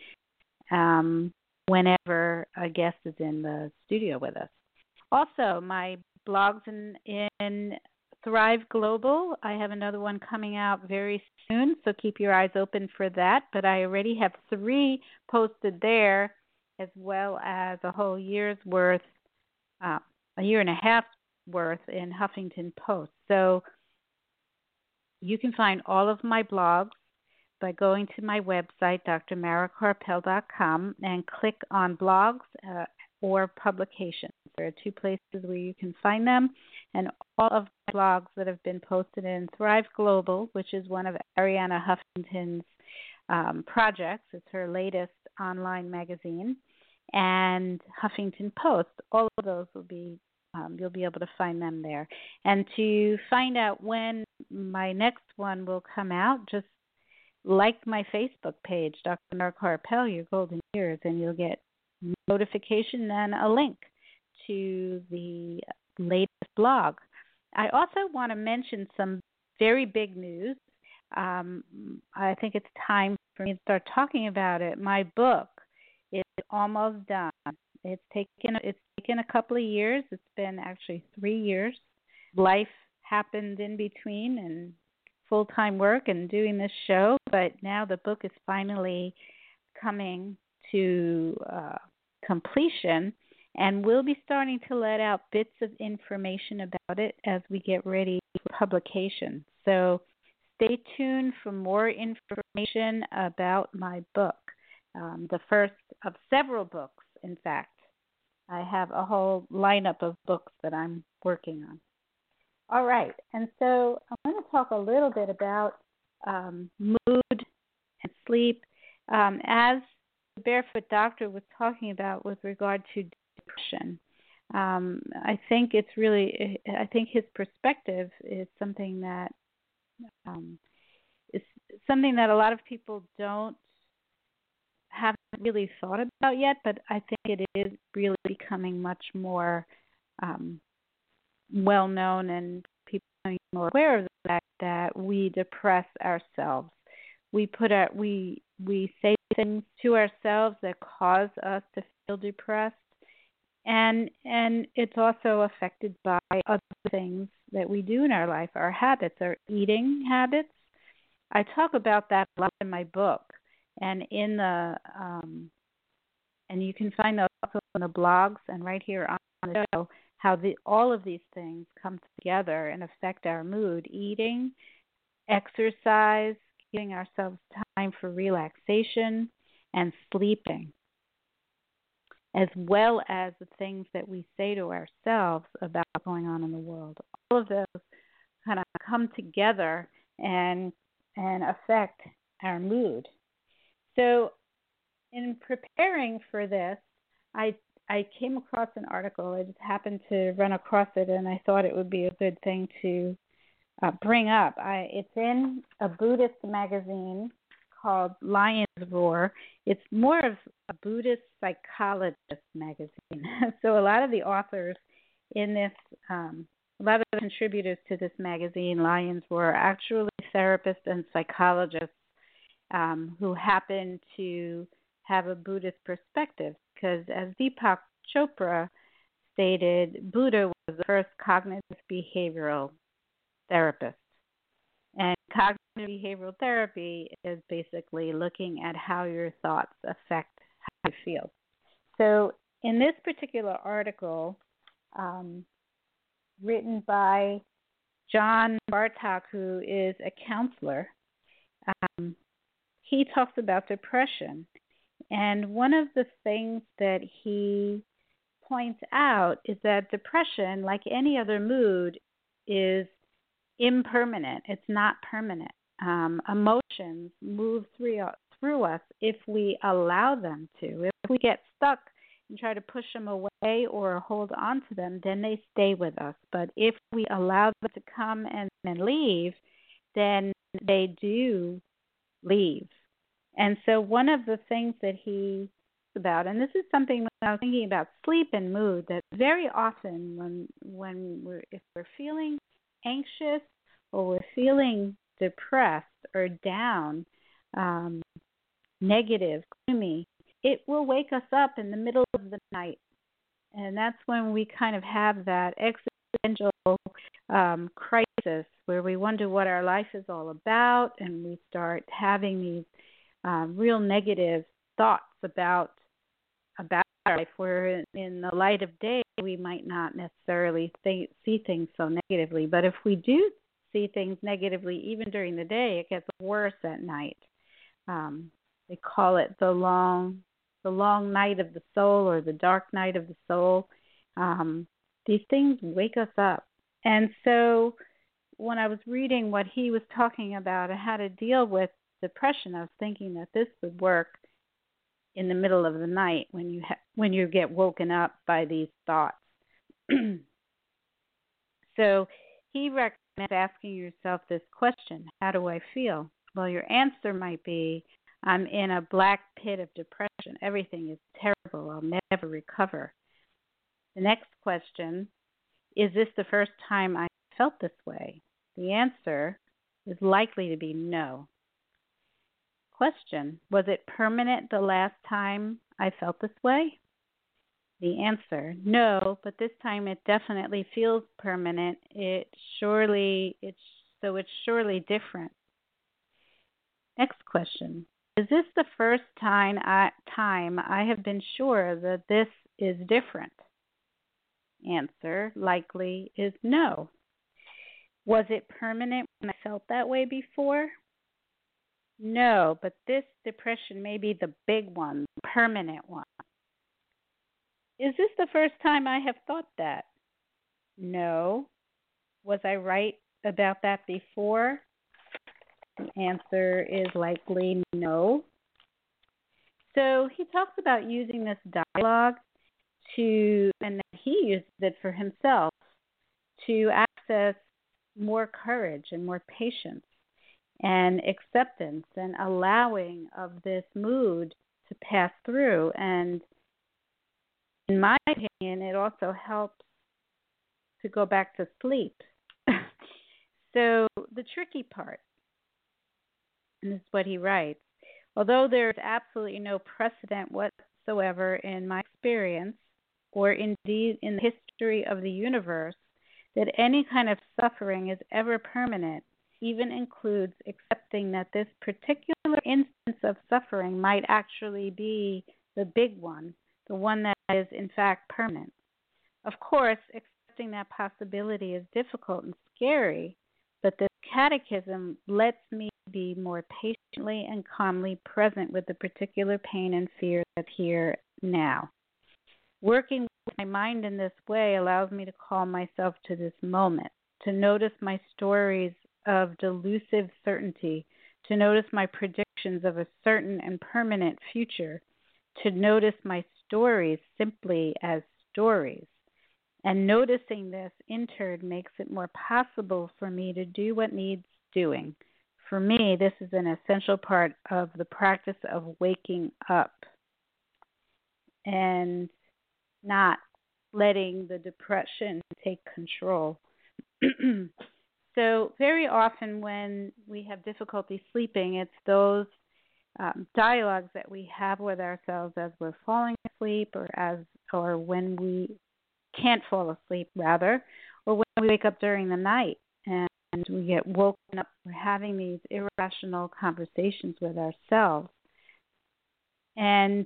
whenever a guest is in the studio with us. Also, my blogs in Thrive Global, I have another one coming out very soon, so keep your eyes open for that. But I already have 3 posted there, as well as a whole year's worth, a year and a half worth in Huffington Post. So you can find all of my blogs by going to my website, drmarakarpel.com, and click on blogs or publications. There are 2 places where you can find them, and all of the blogs that have been posted in Thrive Global, which is one of Arianna Huffington's Projects. It's her latest online magazine, and Huffington Post. All of those will be you'll be able to find them there. And to find out when my next one will come out, just like my Facebook page, Dr. Mara Karpel, Your Golden Years, and you'll get notification and a link to the latest blog. I also want to mention some very big news. I think it's time for me to start talking about it. My book is almost done. It's taken a couple of years. It's been actually 3 years. Life happened in between, and full-time work and doing this show, but now the book is finally coming to completion, and we'll be starting to let out bits of information about it as we get ready for publication. So stay tuned for more information about my book, the first of several books, in fact. I have a whole lineup of books that I'm working on. All right, and so I want to talk a little bit about mood and sleep. As the Barefoot Doctor was talking about with regard to depression, I think his perspective is something that a lot of people haven't really thought about yet, but I think it is really becoming much more well known, and people are more aware of the fact that we depress ourselves. We say things to ourselves that cause us to feel depressed, and it's also affected by other things that we do in our life, our habits, our eating habits. I talk about that a lot in my book, and in the and you can find those also on the blogs and right here on the show, how all of these things come together and affect our mood. Eating, exercise, giving ourselves time for relaxation, and sleeping, as well as the things that we say to ourselves about what's going on in the world. All of those kind of come together and affect our mood. So in preparing for this, I came across an article. I just happened to run across it, and I thought it would be a good thing to bring up. It's in a Buddhist magazine called Lion's Roar. It's more of a Buddhist psychologist magazine. So a lot of the authors in this, a lot of the contributors to this magazine, Lion's Roar, are actually therapists and psychologists who happen to have a Buddhist perspective, because as Deepak Chopra stated, Buddha was the first cognitive behavioral therapist. And cognitive behavioral therapy is basically looking at how your thoughts affect how you feel. So in this particular article, written by John Bartok, who is a counselor, he talks about depression. And one of the things that he points out is that depression, like any other mood, is impermanent. It's not permanent. Emotions move through us if we allow them to. If we get stuck and try to push them away or hold on to them, then they stay with us. But if we allow them to come and leave, then they do leave. And so one of the things that he talks about, and this is something when I was thinking about sleep and mood, that very often if we're feeling anxious or we're feeling depressed or down, negative, gloomy, it will wake us up in the middle of the night. And that's when we kind of have that existential crisis where we wonder what our life is all about, and we start having these real negative thoughts about our life, where in the light of day we might not necessarily see things so negatively. But if we do see things negatively even during the day, it gets worse at night. They call it the long night of the soul, or the dark night of the soul. These things wake us up. And so when I was reading what he was talking about and how to deal with depression, I was thinking that this would work in the middle of the night when you get woken up by these thoughts. So he recommends asking yourself this question: how do I feel? Well, your answer might be, I'm in a black pit of depression. Everything is terrible. I'll never recover. The next question: is this the first time I felt this way? The answer is likely to be no. Question: was it permanent the last time I felt this way? The answer: no, but this time it definitely feels permanent. It's surely different. Next question: is this the first time I have been sure that this is different? Answer likely is no. Was it permanent when I felt that way before? No, but this depression may be the big one, the permanent one. Is this the first time I have thought that? No. Was I right about that before? The answer is likely no. So he talks about using this dialogue and he uses it for himself, to access more courage and more patience and acceptance and allowing of this mood to pass through. And in my opinion, it also helps to go back to sleep. So the tricky part, and this is what he writes: although there is absolutely no precedent whatsoever in my experience, or indeed in the history of the universe, that any kind of suffering is ever permanent, even includes accepting that this particular instance of suffering might actually be the big one, the one that is in fact permanent. Of course, accepting that possibility is difficult and scary, but this catechism lets me be more patiently and calmly present with the particular pain and fear that's here now. Working with my mind in this way allows me to call myself to this moment, to notice my stories of delusive certainty, to notice my predictions of a certain and permanent future, to notice my stories simply as stories. And noticing this in turn makes it more possible for me to do what needs doing. For me, this is an essential part of the practice of waking up and not letting the depression take control. So very often when we have difficulty sleeping, it's those dialogues that we have with ourselves as we're falling asleep, or when we can't fall asleep, rather, or when we wake up during the night and we get woken up. We're having these irrational conversations with ourselves. And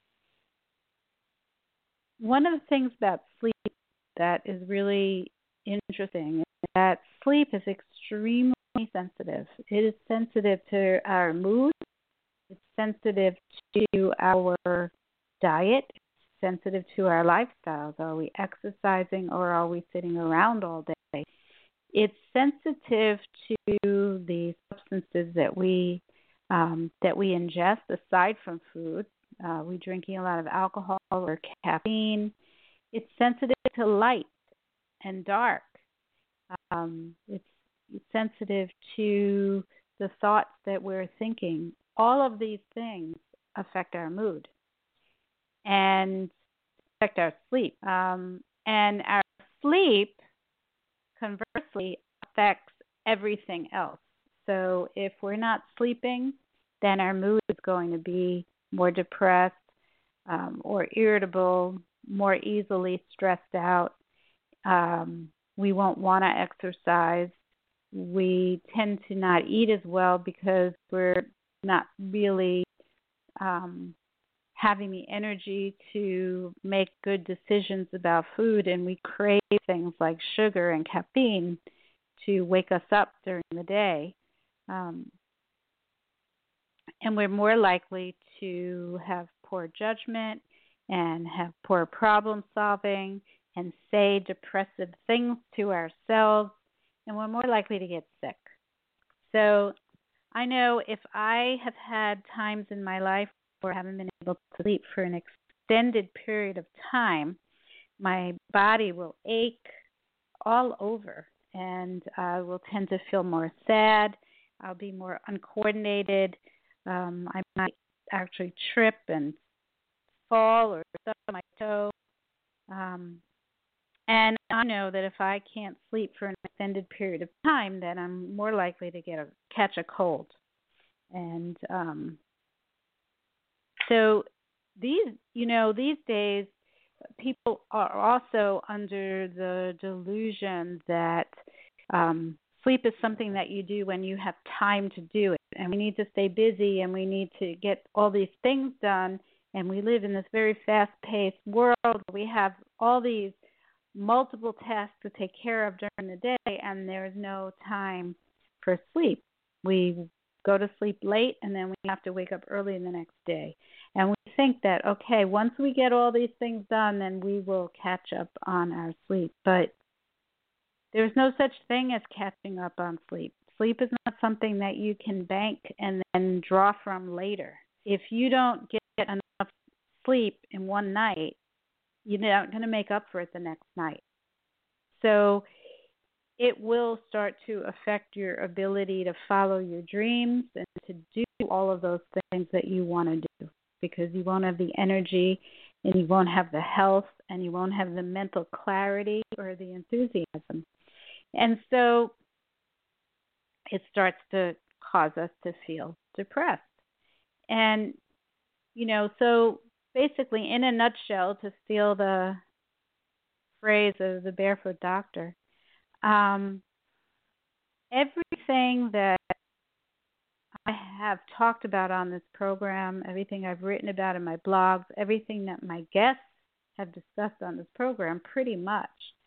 one of the things about sleep that is really interesting is that sleep is extremely sensitive. It is sensitive to our mood. It's sensitive to our diet. It's sensitive to our lifestyles. Are we exercising or are we sitting around all day? It's sensitive to the substances that we ingest aside from food. We're drinking a lot of alcohol or caffeine. It's sensitive to light and dark. It's sensitive to the thoughts that we're thinking. All of these things affect our mood and affect our sleep. And our sleep, conversely, affects everything else. So if we're not sleeping, then our mood is going to be more depressed, or irritable, more easily stressed out. We won't want to exercise. We tend to not eat as well because we're not really having the energy to make good decisions about food, and we crave things like sugar and caffeine to wake us up during the day. And we're more likely to have poor judgment and have poor problem solving and say depressive things to ourselves, and we're more likely to get sick. So I know if I have had times in my life where I haven't been able to sleep for an extended period of time, my body will ache all over, and I will tend to feel more sad. I'll be more uncoordinated. I might actually trip and fall or stub my toe. And I know that if I can't sleep for an extended period of time, then I'm more likely to catch a cold. And so these days, people are also under the delusion that sleep is something that you do when you have time to do it. And we need to stay busy and we need to get all these things done. And we live in this very fast-paced world where we have all these multiple tasks to take care of during the day, and there's no time for sleep. We go to sleep late, and then we have to wake up early the next day. And we think that, okay, once we get all these things done, then we will catch up on our sleep. But there's no such thing as catching up on sleep. Sleep is not something that you can bank and then draw from later. If you don't get enough sleep in one night, you're not going to make up for it the next night. So it will start to affect your ability to follow your dreams and to do all of those things that you want to do, because you won't have the energy and you won't have the health and you won't have the mental clarity or the enthusiasm. And so it starts to cause us to feel depressed. And, so basically, in a nutshell, to steal the phrase of the Barefoot Doctor, everything that I have talked about on this program, everything I've written about in my blogs, everything that my guests have discussed on this program pretty much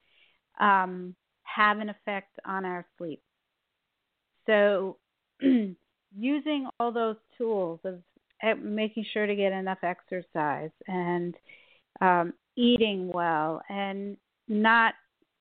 have an effect on our sleep. So using all those tools of making sure to get enough exercise and eating well and not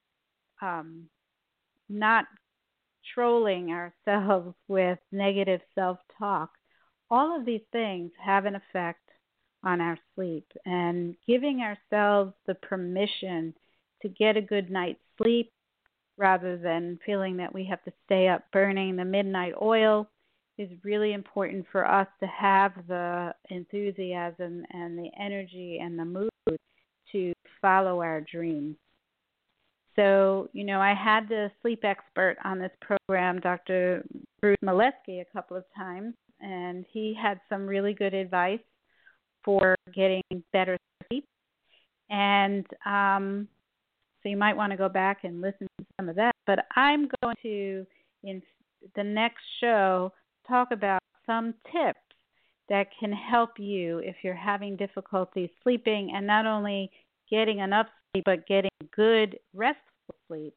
trolling ourselves with negative self-talk, all of these things have an effect on our sleep. And giving ourselves the permission to get a good night's sleep rather than feeling that we have to stay up burning the midnight oil is really important for us to have the enthusiasm and the energy and the mood to follow our dreams. So, I had the sleep expert on this program, Dr. Bruce Molesky, a couple of times, and he had some really good advice for getting better sleep. And so you might want to go back and listen to some of that. But I'm going to, in the next show, talk about some tips that can help you if you're having difficulty sleeping, and not only getting enough sleep, but getting good, restful sleep.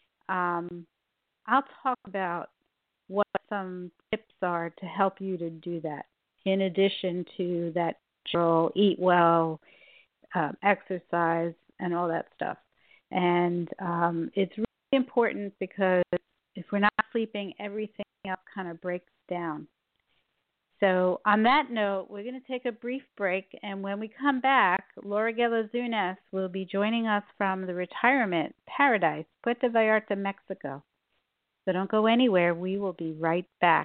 I'll talk about what some tips are to help you to do that, in addition to that general eat well, exercise, and all that stuff. And it's really important because if we're not sleeping, everything else kind of breaks down. So on that note, we're going to take a brief break, and when we come back, Laura Gelazunas will be joining us from the retirement paradise, Puerto Vallarta, Mexico. So don't go anywhere. We will be right back.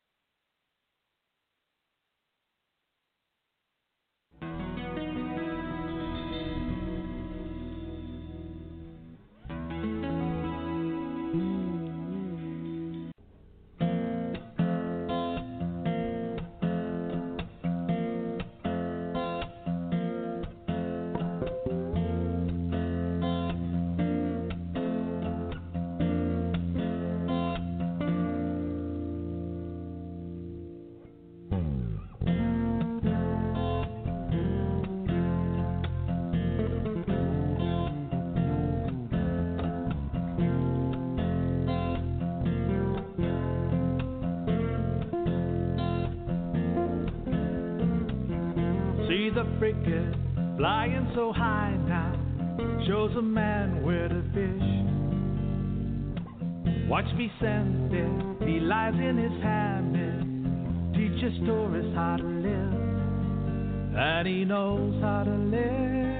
The frigate flying so high now shows a man where to fish. Watch Vicente, he lies in his hammock. Teaches tourists how to live, and he knows how to live.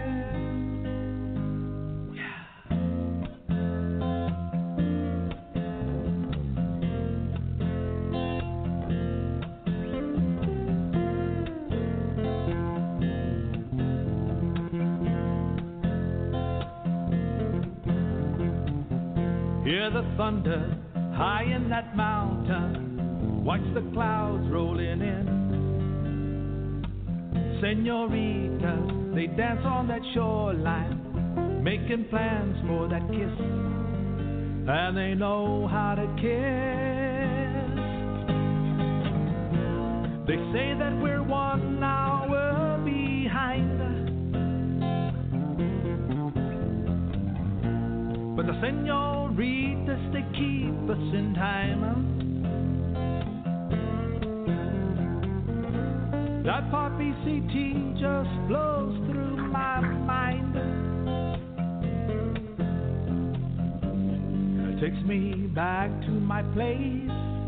Hear the thunder high in that mountain. Watch the clouds rolling in. Senoritas, they dance on that shoreline, making plans for that kiss. And they know how to kiss. They say that we're 1 hour behind, but the senoritas, they keep us in time. That part BCT just blows through my mind. It takes me back to my place,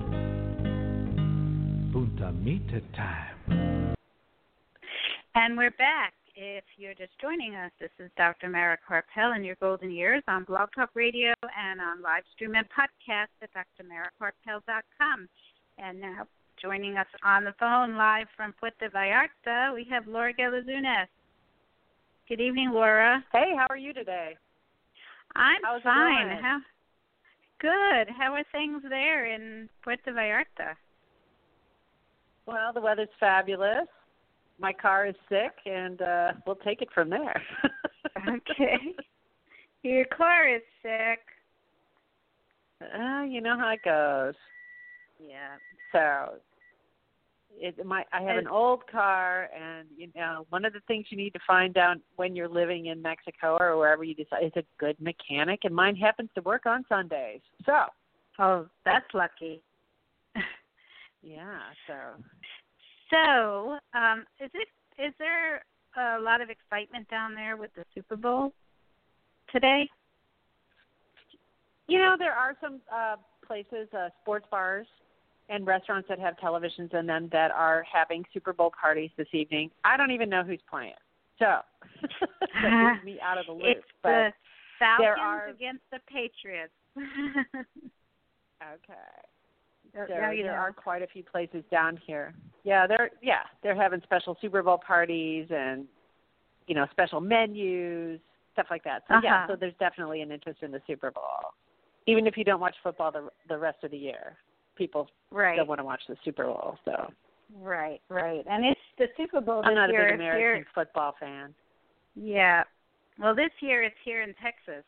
Punta Mita time. And we're back. If you're just joining us, this is Dr. Mara Karpel in your golden years on Blog Talk Radio and on live stream and podcast at drmarakarpel.com. And now, joining us on the phone live from Puerto Vallarta, we have Laura Galazunas. Good evening, Laura. Hey, how are you today? I'm How's fine. it going? Good. How are things there in Puerto Vallarta? Well, the weather's fabulous. My car is sick, and we'll take it from there. Okay. Your car is sick. You know how it goes. Yeah. So, I have an old car, and one of the things you need to find out when you're living in Mexico or wherever you decide is a good mechanic, and mine happens to work on Sundays. So, oh, that's lucky. Yeah. So, is there a lot of excitement down there with the Super Bowl today? There are some places, sports bars and restaurants that have televisions in them that are having Super Bowl parties this evening. I don't even know who's playing. So that leaves me out of the loop. It's the Falcons against the Patriots. Okay. There are quite a few places down here. Yeah, they're having special Super Bowl parties and special menus, stuff like that. So so there's definitely an interest in the Super Bowl. Even if you don't watch football the rest of the year, people still want to watch the Super Bowl. So right, and it's the Super Bowl. I'm not a big American football fan. Yeah, well, this year it's here in Texas.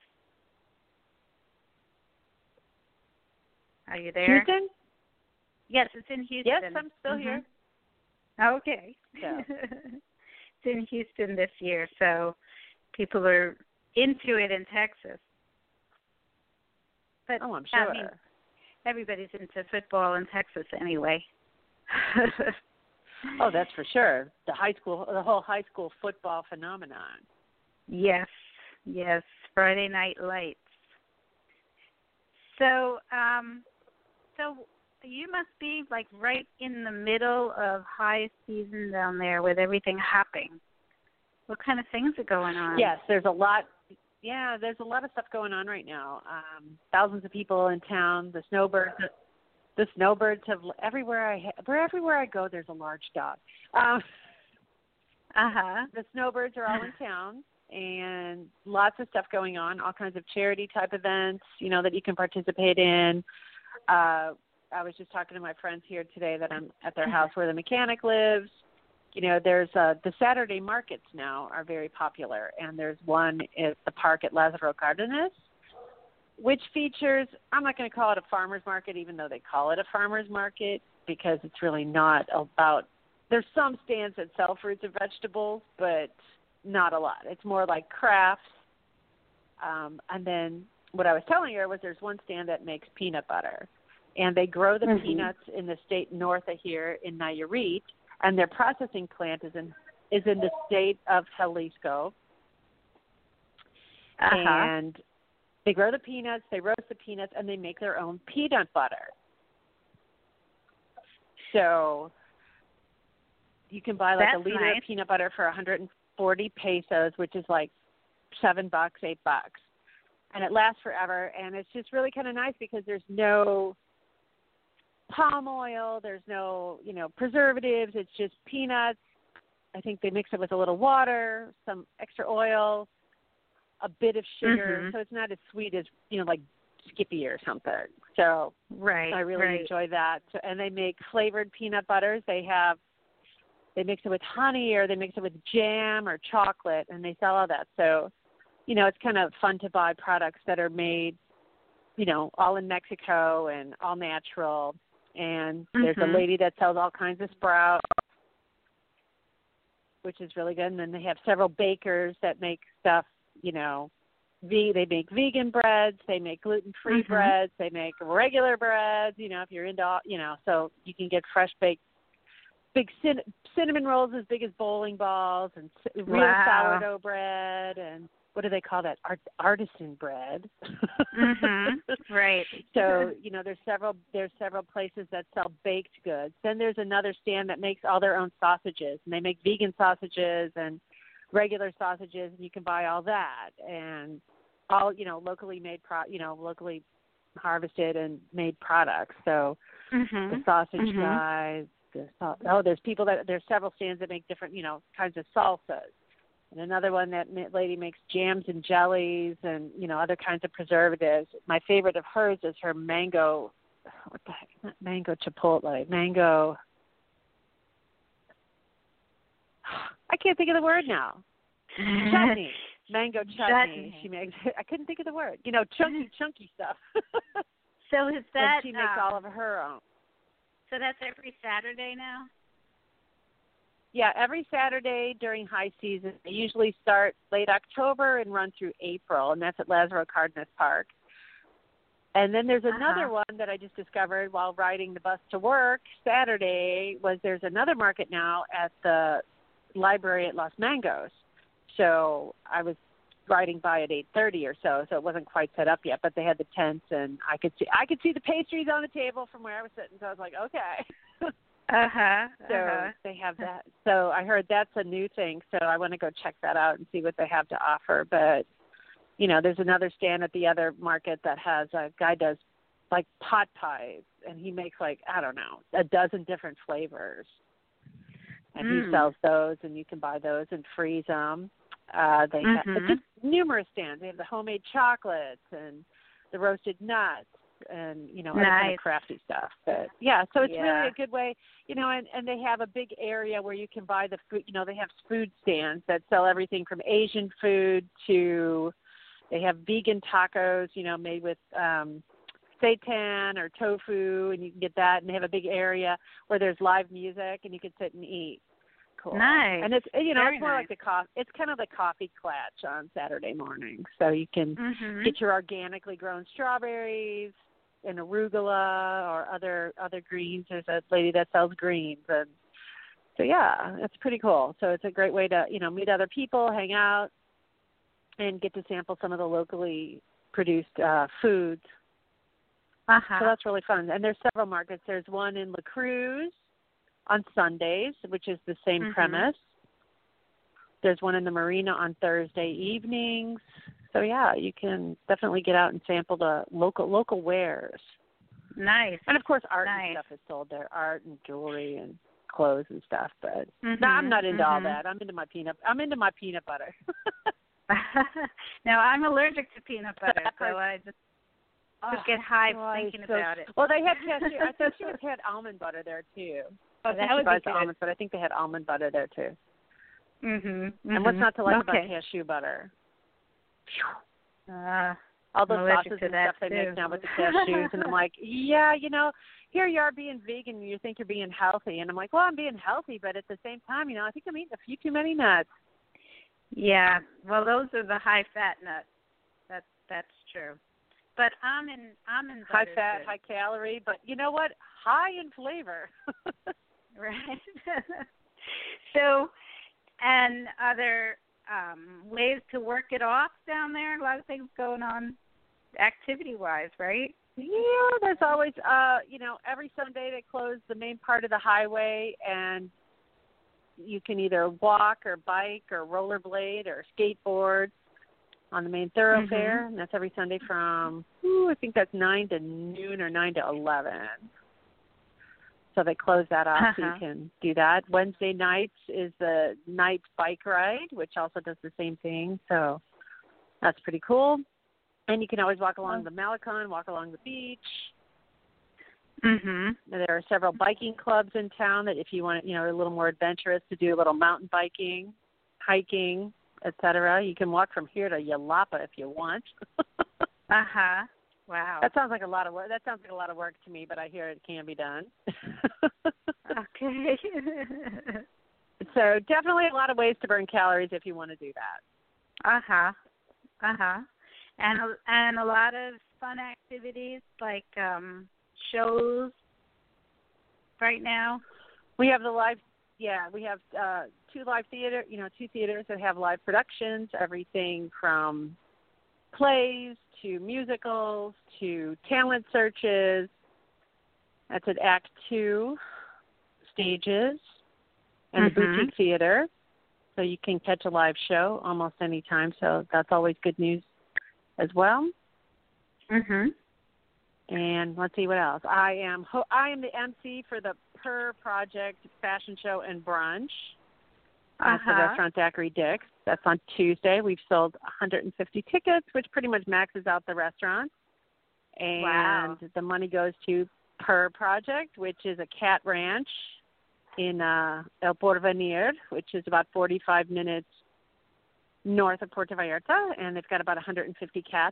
Are you there? Houston? Yes, it's in Houston. Yes, I'm still here. Okay. Yeah. It's in Houston this year, so people are into it in Texas. But, I'm sure. I mean, everybody's into football in Texas anyway. Oh, that's for sure. The whole high school football phenomenon. Yes, Friday Night Lights. So you must be like right in the middle of high season down there with everything happening. What kind of things are going on? Yes, there's a lot. Yeah, there's a lot of stuff going on right now. Thousands of people in town. The snowbirds have everywhere I go. There's a large dog. The snowbirds are all in town, and lots of stuff going on. All kinds of charity type events, that you can participate in. I was just talking to my friends here today that I'm at their house where the mechanic lives. There's the Saturday markets now are very popular, and there's one at the park at Lázaro Cárdenas, which features, I'm not going to call it a farmer's market, even though they call it a farmer's market, because it's really not about, there's some stands that sell fruits and vegetables, but not a lot. It's more like crafts. And then what I was telling her was there's one stand that makes peanut butter, and they grow the peanuts in the state north of here in Nayarit, and their processing plant is in the state of Jalisco. And They grow the peanuts, they roast the peanuts, and they make their own peanut butter. So you can buy like That's a liter nice. of peanut butter for 140 pesos, which is like $7, $8. And it lasts forever, and it's just really kind of nice because there's no palm oil, there's no, preservatives. It's just peanuts. I think they mix it with a little water, some extra oil, a bit of sugar, so it's not as sweet as, like Skippy or something. So I really enjoy that. So, and they make flavored peanut butters. They mix it with honey, or they mix it with jam or chocolate, and they sell all that. So, it's kind of fun to buy products that are made, all in Mexico and all natural. And there's a lady that sells all kinds of sprouts, which is really good. And then they have several bakers that make stuff, they make vegan breads, they make gluten-free breads, they make regular breads, if you're into, so you can get fresh baked, big cinnamon rolls as big as bowling balls, and real sourdough bread, and what do they call that? Artisan bread. Right. So, there's several places that sell baked goods. Then there's another stand that makes all their own sausages, and they make vegan sausages and regular sausages, and you can buy all that, and all, locally made, locally harvested and made products. So the sausage guys, there's several stands that make different, kinds of salsas. And another one, that lady makes jams and jellies and, other kinds of preservatives. My favorite of hers is her mango, what the heck, not mango chipotle, mango, I can't think of the word now. Chutney. Mango chutney. She makes, I couldn't think of the word. Chunky stuff. So is that... And she makes all of her own. So that's every Saturday now? Yeah, every Saturday during high season. They usually start late October and run through April, and that's at Lázaro Cárdenas Park. And then there's another one that I just discovered while riding the bus to work Saturday. There's another market now at the library at Los Mangos. So I was riding by at 8:30 or so it wasn't quite set up yet, but they had the tents, and I could see the pastries on the table from where I was sitting. So I was like, okay. So they have that. So I heard that's a new thing. So I want to go check that out and see what they have to offer. But, there's another stand at the other market that has a guy does like pot pies, and he makes like, I don't know, a dozen different flavors. And he sells those, and you can buy those and freeze them. They have just numerous stands. They have the homemade chocolates and the roasted nuts and, other kind of crafty stuff. But, yeah, so it's really a good way, and they have a big area where you can buy the food. They have food stands that sell everything from Asian food to they have vegan tacos, made with seitan or tofu, and you can get that. And they have a big area where there's live music, and you can sit and eat. Cool. Nice. And it's it's more nice. like it's kind of the coffee clatch on Saturday morning. So you can get your organically grown strawberries and arugula or other greens. There's a lady that sells greens, and so yeah, it's pretty cool. So it's a great way to meet other people, hang out, and get to sample some of the locally produced foods. So that's really fun. And there's several markets. There's one in La Cruz on Sundays, which is the same premise. There's one in the marina on Thursday evenings. So, yeah, you can definitely get out and sample the local wares. Nice. And, of course, art and stuff is sold there, art and jewelry and clothes and stuff. But no, I'm not into all that. I'm into my peanut butter. Now, I'm allergic to peanut butter, so I just get high thinking about it. Well, they had cashew. I thought she had almond butter there, too. That would be good. Almonds, but I think they had almond butter there, too. And what's not to like about cashew butter? All those sauces and stuff they make now with the cashews. And I'm like, yeah, here you are being vegan and you think you're being healthy. And I'm like, well, I'm being healthy, but at the same time, I think I'm eating a few too many nuts. Yeah, well, those are the high-fat nuts. That's true. But almond butter high fat, high calorie, but you know what? High in flavor. Right. So, and are there ways to work it off down there? A lot of things going on activity-wise, right? Yeah, there's always, every Sunday they close the main part of the highway, and you can either walk or bike or rollerblade or skateboard on the main thoroughfare, and that's every Sunday from, I think that's 9 to noon or 9 to 11. So they close that off, so you can do that. Wednesday nights is the night bike ride, which also does the same thing, so that's pretty cool. And you can always walk along the Malecon, walk along the beach. Mhm. There are several biking clubs in town that if you want, a little more adventurous to do a little mountain biking, hiking, etc. You can walk from here to Yelapa if you want. Wow. That sounds like a lot of work. That sounds like a lot of work to me, but I hear it can be done. Okay. So definitely a lot of ways to burn calories if you want to do that. And a lot of fun activities like shows right now. We have we have two theaters that have live productions, everything from plays to musicals to talent searches. That's at Act 2 stages and the Boutique Theater. So you can catch a live show almost any time, so that's always good news as well. And let's see what else. I am the MC for the Per Project Fashion Show and Brunch at the restaurant Daiquiri Dick's. That's on Tuesday. We've sold 150 tickets, which pretty much maxes out the restaurant. And the money goes to Per Project, which is a cat ranch in El Porvenir, which is about 45 minutes north of Puerto Vallarta, and they've got about 150 cats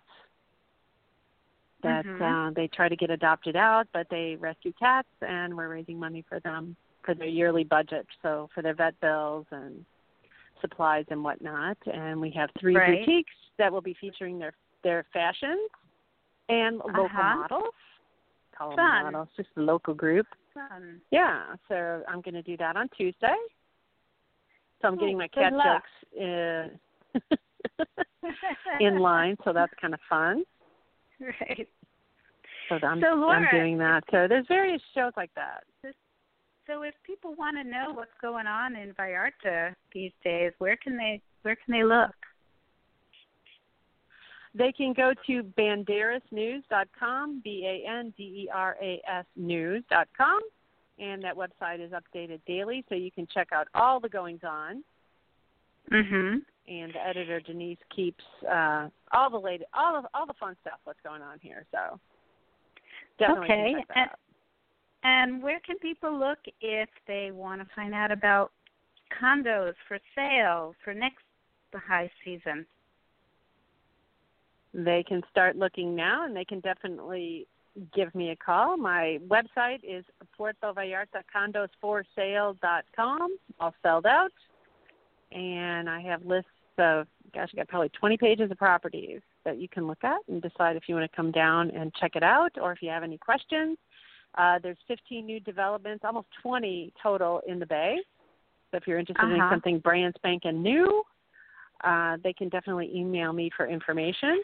that they try to get adopted out, but they rescue cats, and we're raising money for them for their yearly budget, so for their vet bills and supplies and whatnot. And we have 3 boutiques that will be featuring their fashions and local models. Call them models, just a local group. Fun. Yeah, so I'm going to do that on Tuesday. So I'm getting my cat jokes in line, so that's kind of fun. Right. So I'm Laura, doing that. So there's various shows like that. So if people want to know what's going on in Vallarta these days, where can they look? They can go to banderasnews.com, BANDERAS news.com, and that website is updated daily, so you can check out all the goings-on. And the editor Denise keeps all the fun stuff what's going on here. So definitely check that out. And where can people look if they want to find out about condos for sale for the high season? They can start looking now, and they can definitely give me a call. My website is PuertoVallartaCondosForSale.com, all spelled out. And I have lists of, I got probably 20 pages of properties that you can look at and decide if you want to come down and check it out, or if you have any questions. There's 15 new developments, almost 20 total in the Bay. So if you're interested in something brand spanking new, they can definitely email me for information.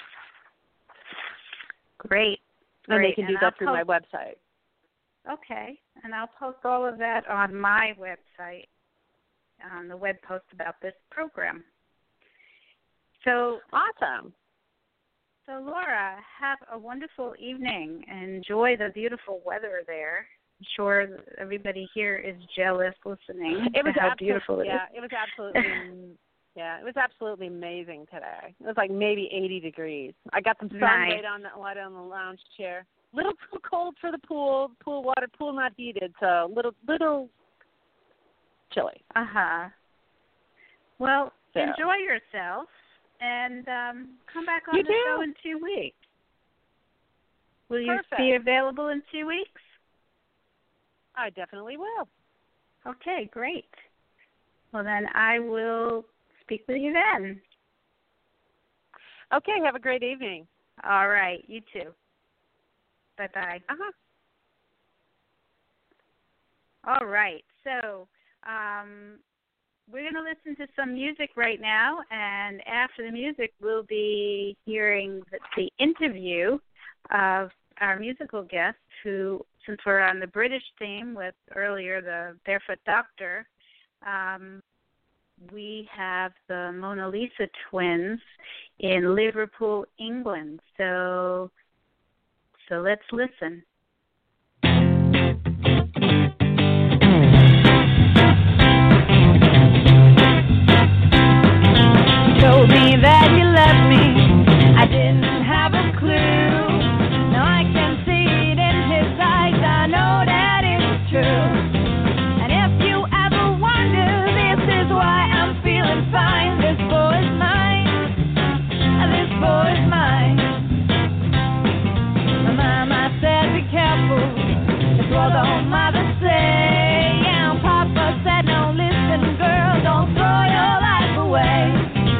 Great. And they can do that through my website. Okay. And I'll post all of that on my website, on the web post about this program. So awesome. So, Laura, have a wonderful evening. Enjoy the beautiful weather there. I'm sure everybody here is jealous listening to how beautiful it is. Yeah, it was absolutely it was absolutely amazing today. It was like maybe 80 degrees. I got some sun right on the lounge chair. Little too cold for the pool not heated, so little chilly. Well, enjoy yourself. And come back on the show in 2 weeks. Will you be available in 2 weeks? I definitely will. Okay, great. Well, then I will speak with you then. Okay, have a great evening. All right, you too. Bye-bye. All right, so we're going to listen to some music right now, and after the music, we'll be hearing the interview of our musical guest, who, since we're on the British theme with earlier the Barefoot Doctor, we have the Mona Lisa twins in Liverpool, England. So let's listen. Told me that you loved me, I didn't have a clue. Now I can see it in his eyes, I know that it's true. And if you ever wonder, this is why I'm feeling fine. This boy's mine, this boy's mine. My mama said be careful, it's what all mothers say. And Papa said no, listen girl, don't throw your life away.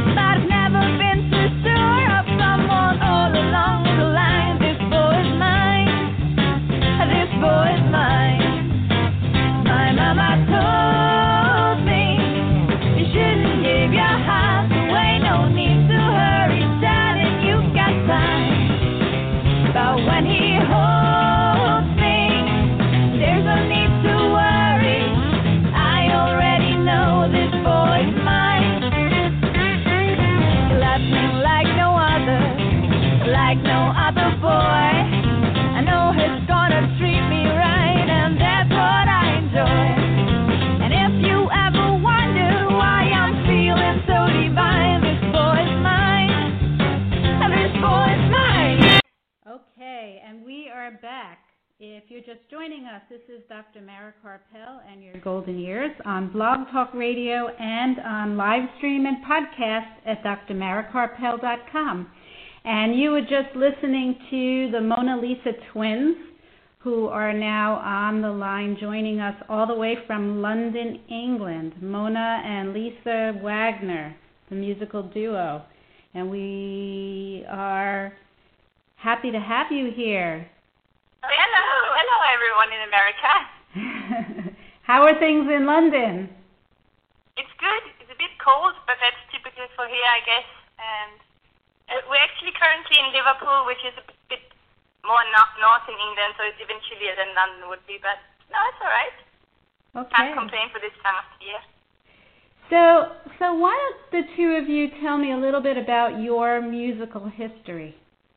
Back. If you're just joining us, this is Dr. Mara Karpel and your Golden Years on Blog Talk Radio and on live stream and podcast at drmarakarpel.com. And you were just listening to the Mona Lisa twins, who are now on the line joining us all the way from London, England. Mona and Lisa Wagner, the musical duo. And we are happy to have you here. Hello everyone in America. How are things in London? It's good. It's a bit cold, but that's typical for here, I guess. And we're actually currently in Liverpool, which is a bit more north in England, so it's even chillier than London would be. But no, it's all right. Okay. Can't complain for this time of the year. So why don't the two of you tell me a little bit about your musical history?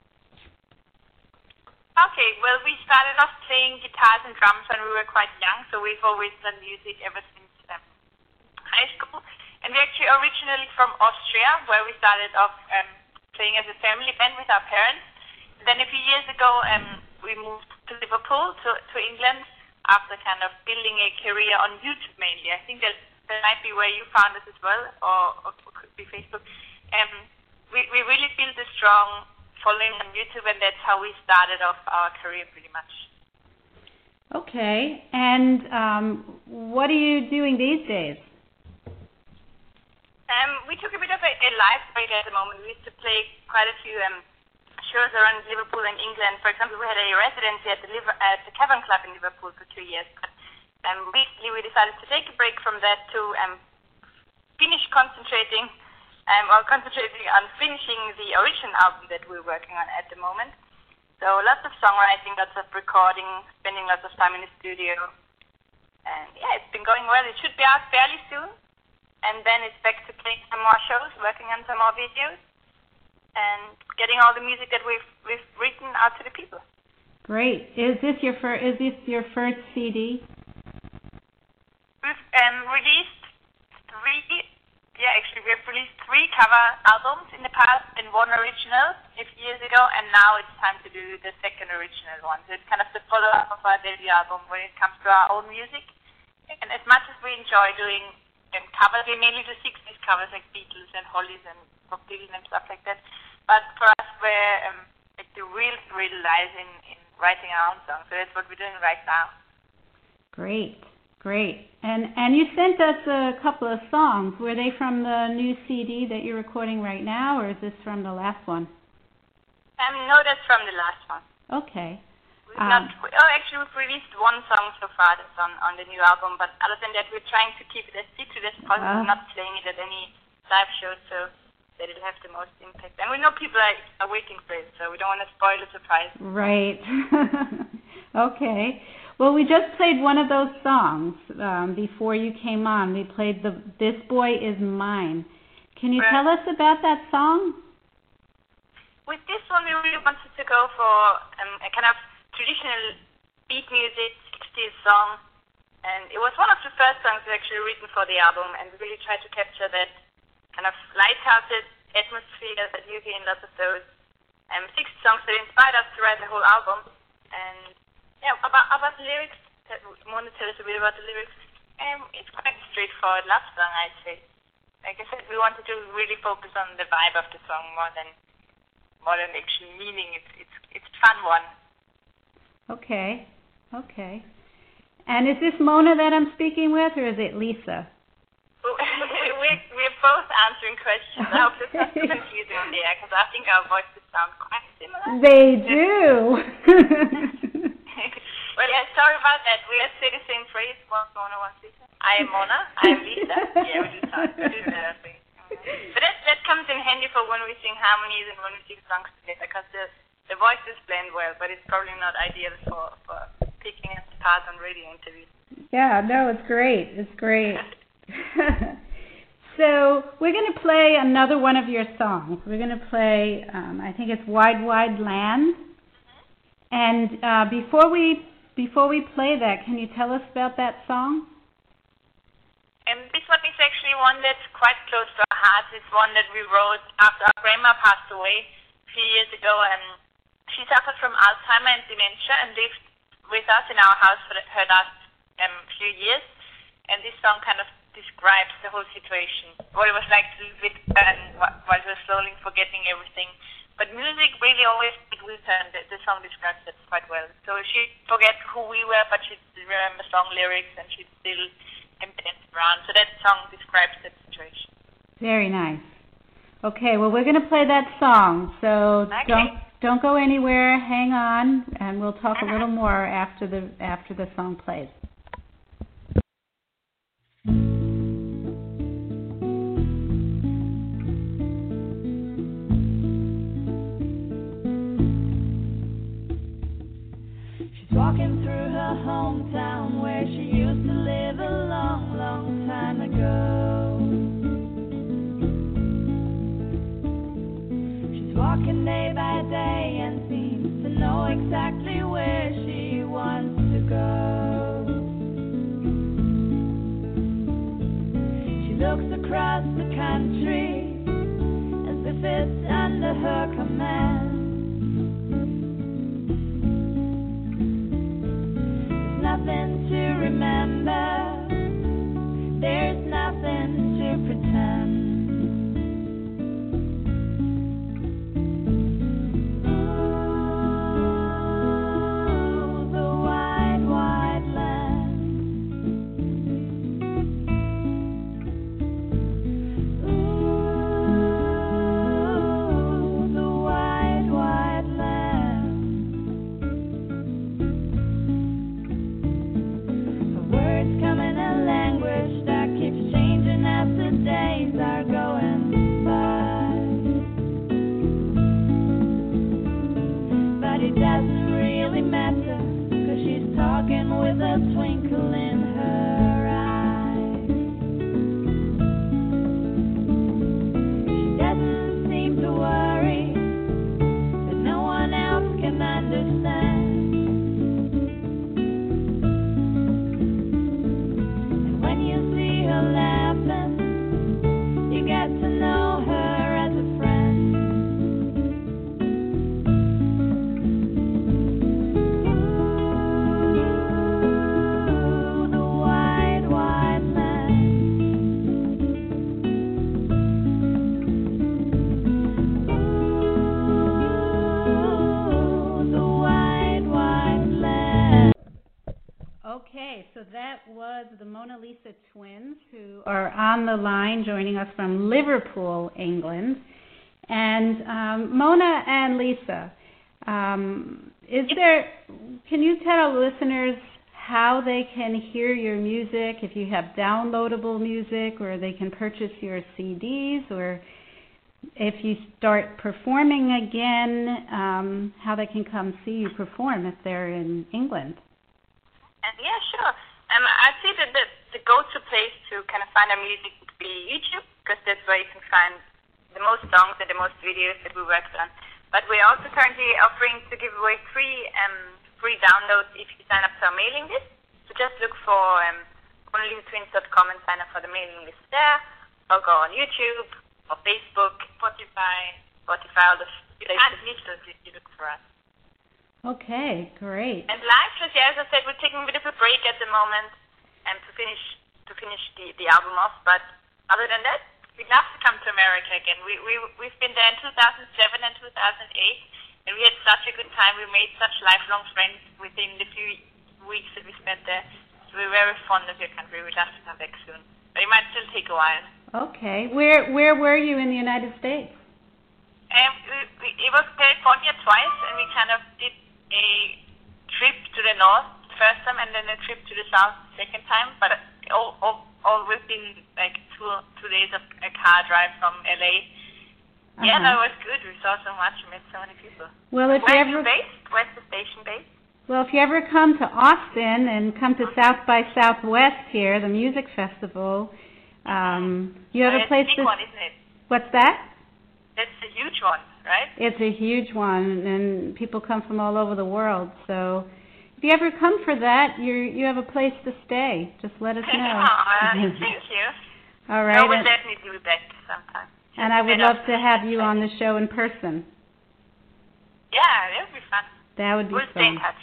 Okay, well, we started off playing guitars and drums when we were quite young, so we've always done music ever since high school. And we're actually originally from Austria, where we started off playing as a family band with our parents. And then a few years ago, we moved to Liverpool, to England, after kind of building a career on YouTube mainly. I think that might be where you found us as well, or could be Facebook. We really built a strong following on YouTube, and that's how we started off our career pretty much. Okay, and what are you doing these days? We took a bit of a live break at the moment. We used to play quite a few shows around Liverpool and England. For example, we had a residency at the Cavern Club in Liverpool for 2 years. But recently we decided to take a break from that to finish concentrating on finishing the original album that we're working on at the moment. So lots of songwriting, lots of recording, spending lots of time in the studio. And yeah, it's been going well. It should be out fairly soon. And then it's back to playing some more shows, working on some more videos, and getting all the music that we've written out to the people. Great. Is this your first CD? We've released we've released 3 cover albums in the past and 1 original a few years ago, and now it's time to do the second original one. So it's kind of the follow-up of our debut album when it comes to our own music. And as much as we enjoy doing covers, we mainly do 60s covers like Beatles and Hollies and Bob Dylan and stuff like that. But for us, the real thrill lies in writing our own songs. So that's what we're doing right now. Great. And you sent us a couple of songs. Were they from the new CD that you're recording right now, or is this from the last one? No, that's from the last one. Okay. We Actually, we've released one song so far that's on the new album, but other than that, we're trying to keep it as secret as possible, not playing it at any live shows, so that it'll have the most impact. And we know people are waiting for it, so we don't want to spoil the surprise. Right. Okay. Well, we just played one of those songs before you came on. We played This Boy Is Mine. Can you tell us about that song? With this one, we really wanted to go for a kind of traditional beat music, 60s song. And it was one of the first songs actually written for the album, and we really tried to capture that kind of light-hearted atmosphere that you hear in lots of those 60 songs that inspired us to write the whole album. And yeah, about the lyrics, Mona, tell us a bit about the lyrics. It's quite a straightforward love song, I'd say. Like I said, we wanted to really focus on the vibe of the song more than actually meaning. It's a fun one. Okay. And is this Mona that I'm speaking with, or is it Lisa? We're both answering questions. I hope it's not too confusing on the air, because I think our voices sound quite similar. They do. Well, yeah, sorry about that. Let's say the same phrase. Once Mona, once Lisa. I am Mona. I am Lisa. Yeah, we do that thing. But that comes in handy for when we sing harmonies and when we sing songs together, because the voices blend well, but it's probably not ideal for picking us apart on radio interviews. Yeah, no, it's great. It's great. So we're going to play another one of your songs. We're going to play, I think it's Wide, Wide Land. And before we play that, can you tell us about that song? This one is actually one that's quite close to our hearts. It's one that we wrote after our grandma passed away a few years ago. She suffered from Alzheimer and dementia and lived with us in our house for her last few years. And this song kind of describes the whole situation, what it was like to live with her while she was slowly forgetting everything. But music really always stayed with her, and the song describes that quite well. So she'd forget who we were, but she'd remember song lyrics, and she'd still dance around. So that song describes that situation. Very nice. Okay, well, we're going to play that song, so don't go anywhere. Hang on, and we'll talk a little more after the song plays. Walking through her hometown where she used to live a long, long time ago. She's walking day by day and seems to know exactly where she wants to go. She looks across the country as if it's under her command. Nothing to remember, there's nothing to pretend. Ooh, the wide, wide land. Ooh, the wide, wide land. Words come in a language that keeps changing as the days are going by. But it doesn't really matter, 'cause she's talking with a twinkle in her eye. She doesn't seem to worry that no one else can understand. Laughing, you get to know her as a friend. Ooh, the wide, wide land. Ooh, the wide, wide land. Okay, so that was the Mona Lisa twins, who are on the line joining us from Liverpool, England. And Mona and Lisa, Can you tell listeners how they can hear your music, if you have downloadable music, or they can purchase your CDs, or if you start performing again, how they can come see you perform if they're in England? Yeah, sure. I'd say that the go-to place to kind of find our music would be YouTube, because that's where you can find the most songs and the most videos that we worked on. But we're also currently offering to give away free downloads if you sign up to our mailing list. So just look for onlythetwins.com and sign up for the mailing list there, or go on YouTube or Facebook, Spotify, all the places if you look for us. Okay, great. And live shows, yeah, as I said, we're taking a bit of a break at the moment to finish the album off. But other than that, we'd love to come to America again. We've been there in 2007 and 2008, and we had such a good time. We made such lifelong friends within the few weeks that we spent there. So we're very fond of your country. We'd love to come back soon, but it might still take a while. Okay, where were you in the United States? It was California twice, and we kind of did a trip to the north first time and then a trip to the south second time, but all within like two days of a car drive from LA. Yeah, no, it was good. We saw so much, we met so many people. Well, if Where are you based? Where's the station based? Well, if you ever come to Austin and come to South by Southwest here, the music festival, you have a place to... It's a big one, isn't it? What's that? It's a huge one, right? It's a huge one, and people come from all over the world. So if you ever come for that, you have a place to stay. Just let us know. Thank you. All right. I will definitely be back sometime. And I would love to have you on the show in person. Yeah, that would be fun. That would be fun. We'll stay in touch.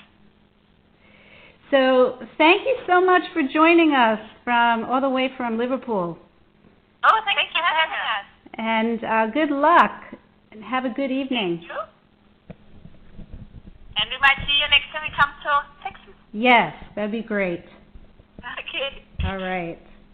So thank you so much for joining us all the way from Liverpool. Oh, thank you for having us. And good luck, and have a good evening. Thank you. And we might see you next time we come to Texas. Yes, that'd be great. Okay. All right.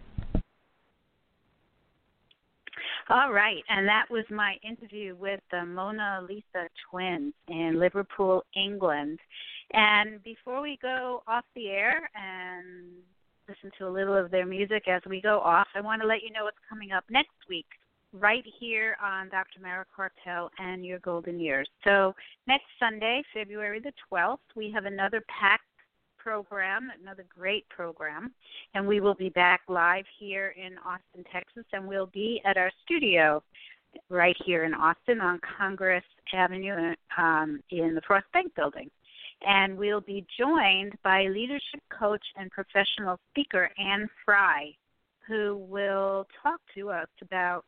All right, and that was my interview with the Mona Lisa twins in Liverpool, England. And before we go off the air and listen to a little of their music as we go off, I want to let you know what's coming up next week, right here on Dr. Mara Karpel and Your Golden Years. So next Sunday, February the 12th, we have another packed program, another great program, and we will be back live here in Austin, Texas, and we'll be at our studio right here in Austin on Congress Avenue in the Frost Bank building. And we'll be joined by leadership coach and professional speaker Anne Fry, who will talk to us about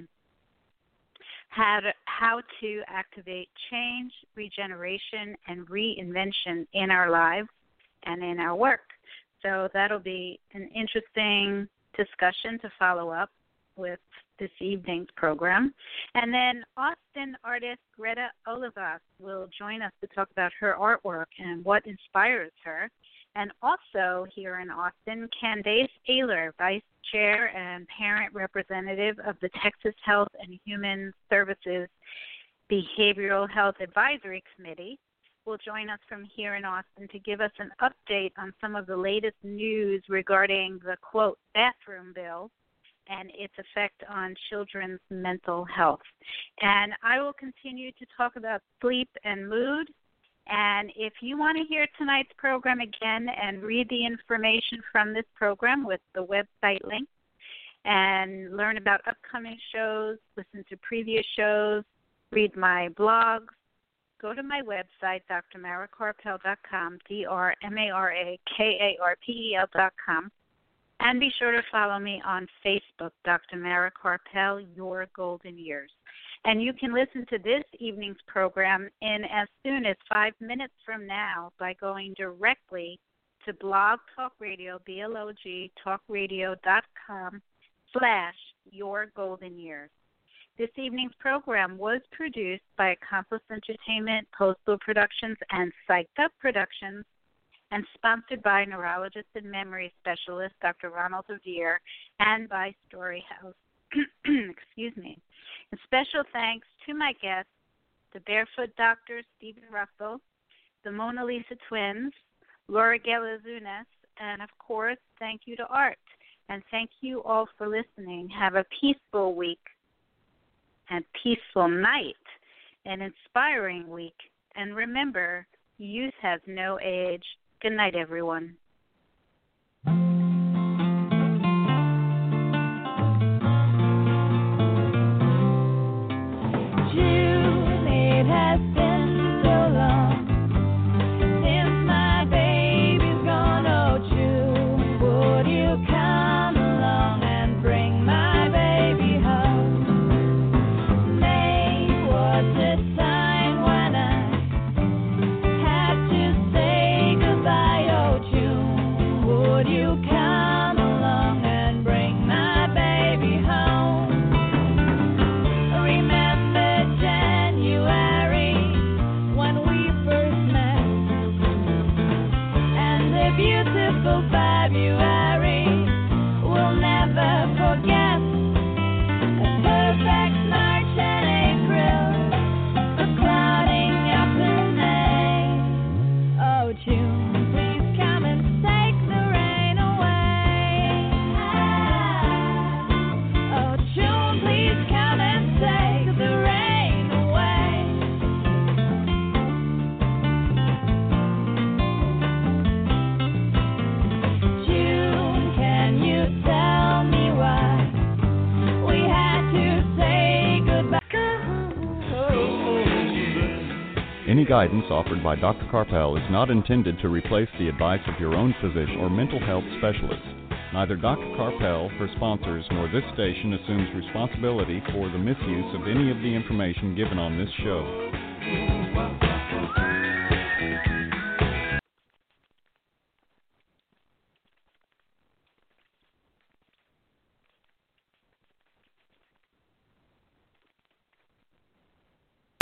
how to activate change, regeneration, and reinvention in our lives and in our work. So that'll be an interesting discussion to follow up with this evening's program. And then Austin artist Greta Olivas will join us to talk about her artwork and what inspires her. And also here in Austin, Candace Ayler, Vice Chair and Parent Representative of the Texas Health and Human Services Behavioral Health Advisory Committee, will join us from here in Austin to give us an update on some of the latest news regarding the, quote, bathroom bill and its effect on children's mental health. And I will continue to talk about sleep and mood. And if you want to hear tonight's program again and read the information from this program with the website link and learn about upcoming shows, listen to previous shows, read my blogs, go to my website, drmarakarpel.com, drmarakarpel.com, and be sure to follow me on Facebook, Dr. Mara Karpel, Your Golden Years. And you can listen to this evening's program in as soon as 5 minutes from now by going directly to Blog Talk Radio, BLOG, talkradio.com/Your Golden Years. This evening's program was produced by Accomplice Entertainment, Postal Productions, and Psyched Up Productions, and sponsored by neurologist and memory specialist Dr. Ronald O'Dear, and by Story House. Excuse me. And special thanks to my guest, the Barefoot Doctor, Stephen Russell, the Mona Lisa Twins, Laura Galazunas, and, of course, thank you to Art. And thank you all for listening. Have a peaceful week and peaceful night, an inspiring week. And remember, youth has no age. Good night, everyone. June, it has been so long since my baby's gone. Oh, June, would you come along and bring my baby home? May was the time when I had to say goodbye. Oh, June, would you come along and bring my baby home? Remember January when we first met, and the beautiful February we'll never forget. A perfect March and April, the clouding up in May. Oh, June, please come and take the rain away. Oh, June, please come and take the rain away. June, can you tell me why we had to say goodbye? Any guidance offered by Dr. Karpel is not intended to replace the advice of your own physician or mental health specialist. Neither Dr. Karpel, her sponsors, nor this station assumes responsibility for the misuse of any of the information given on this show.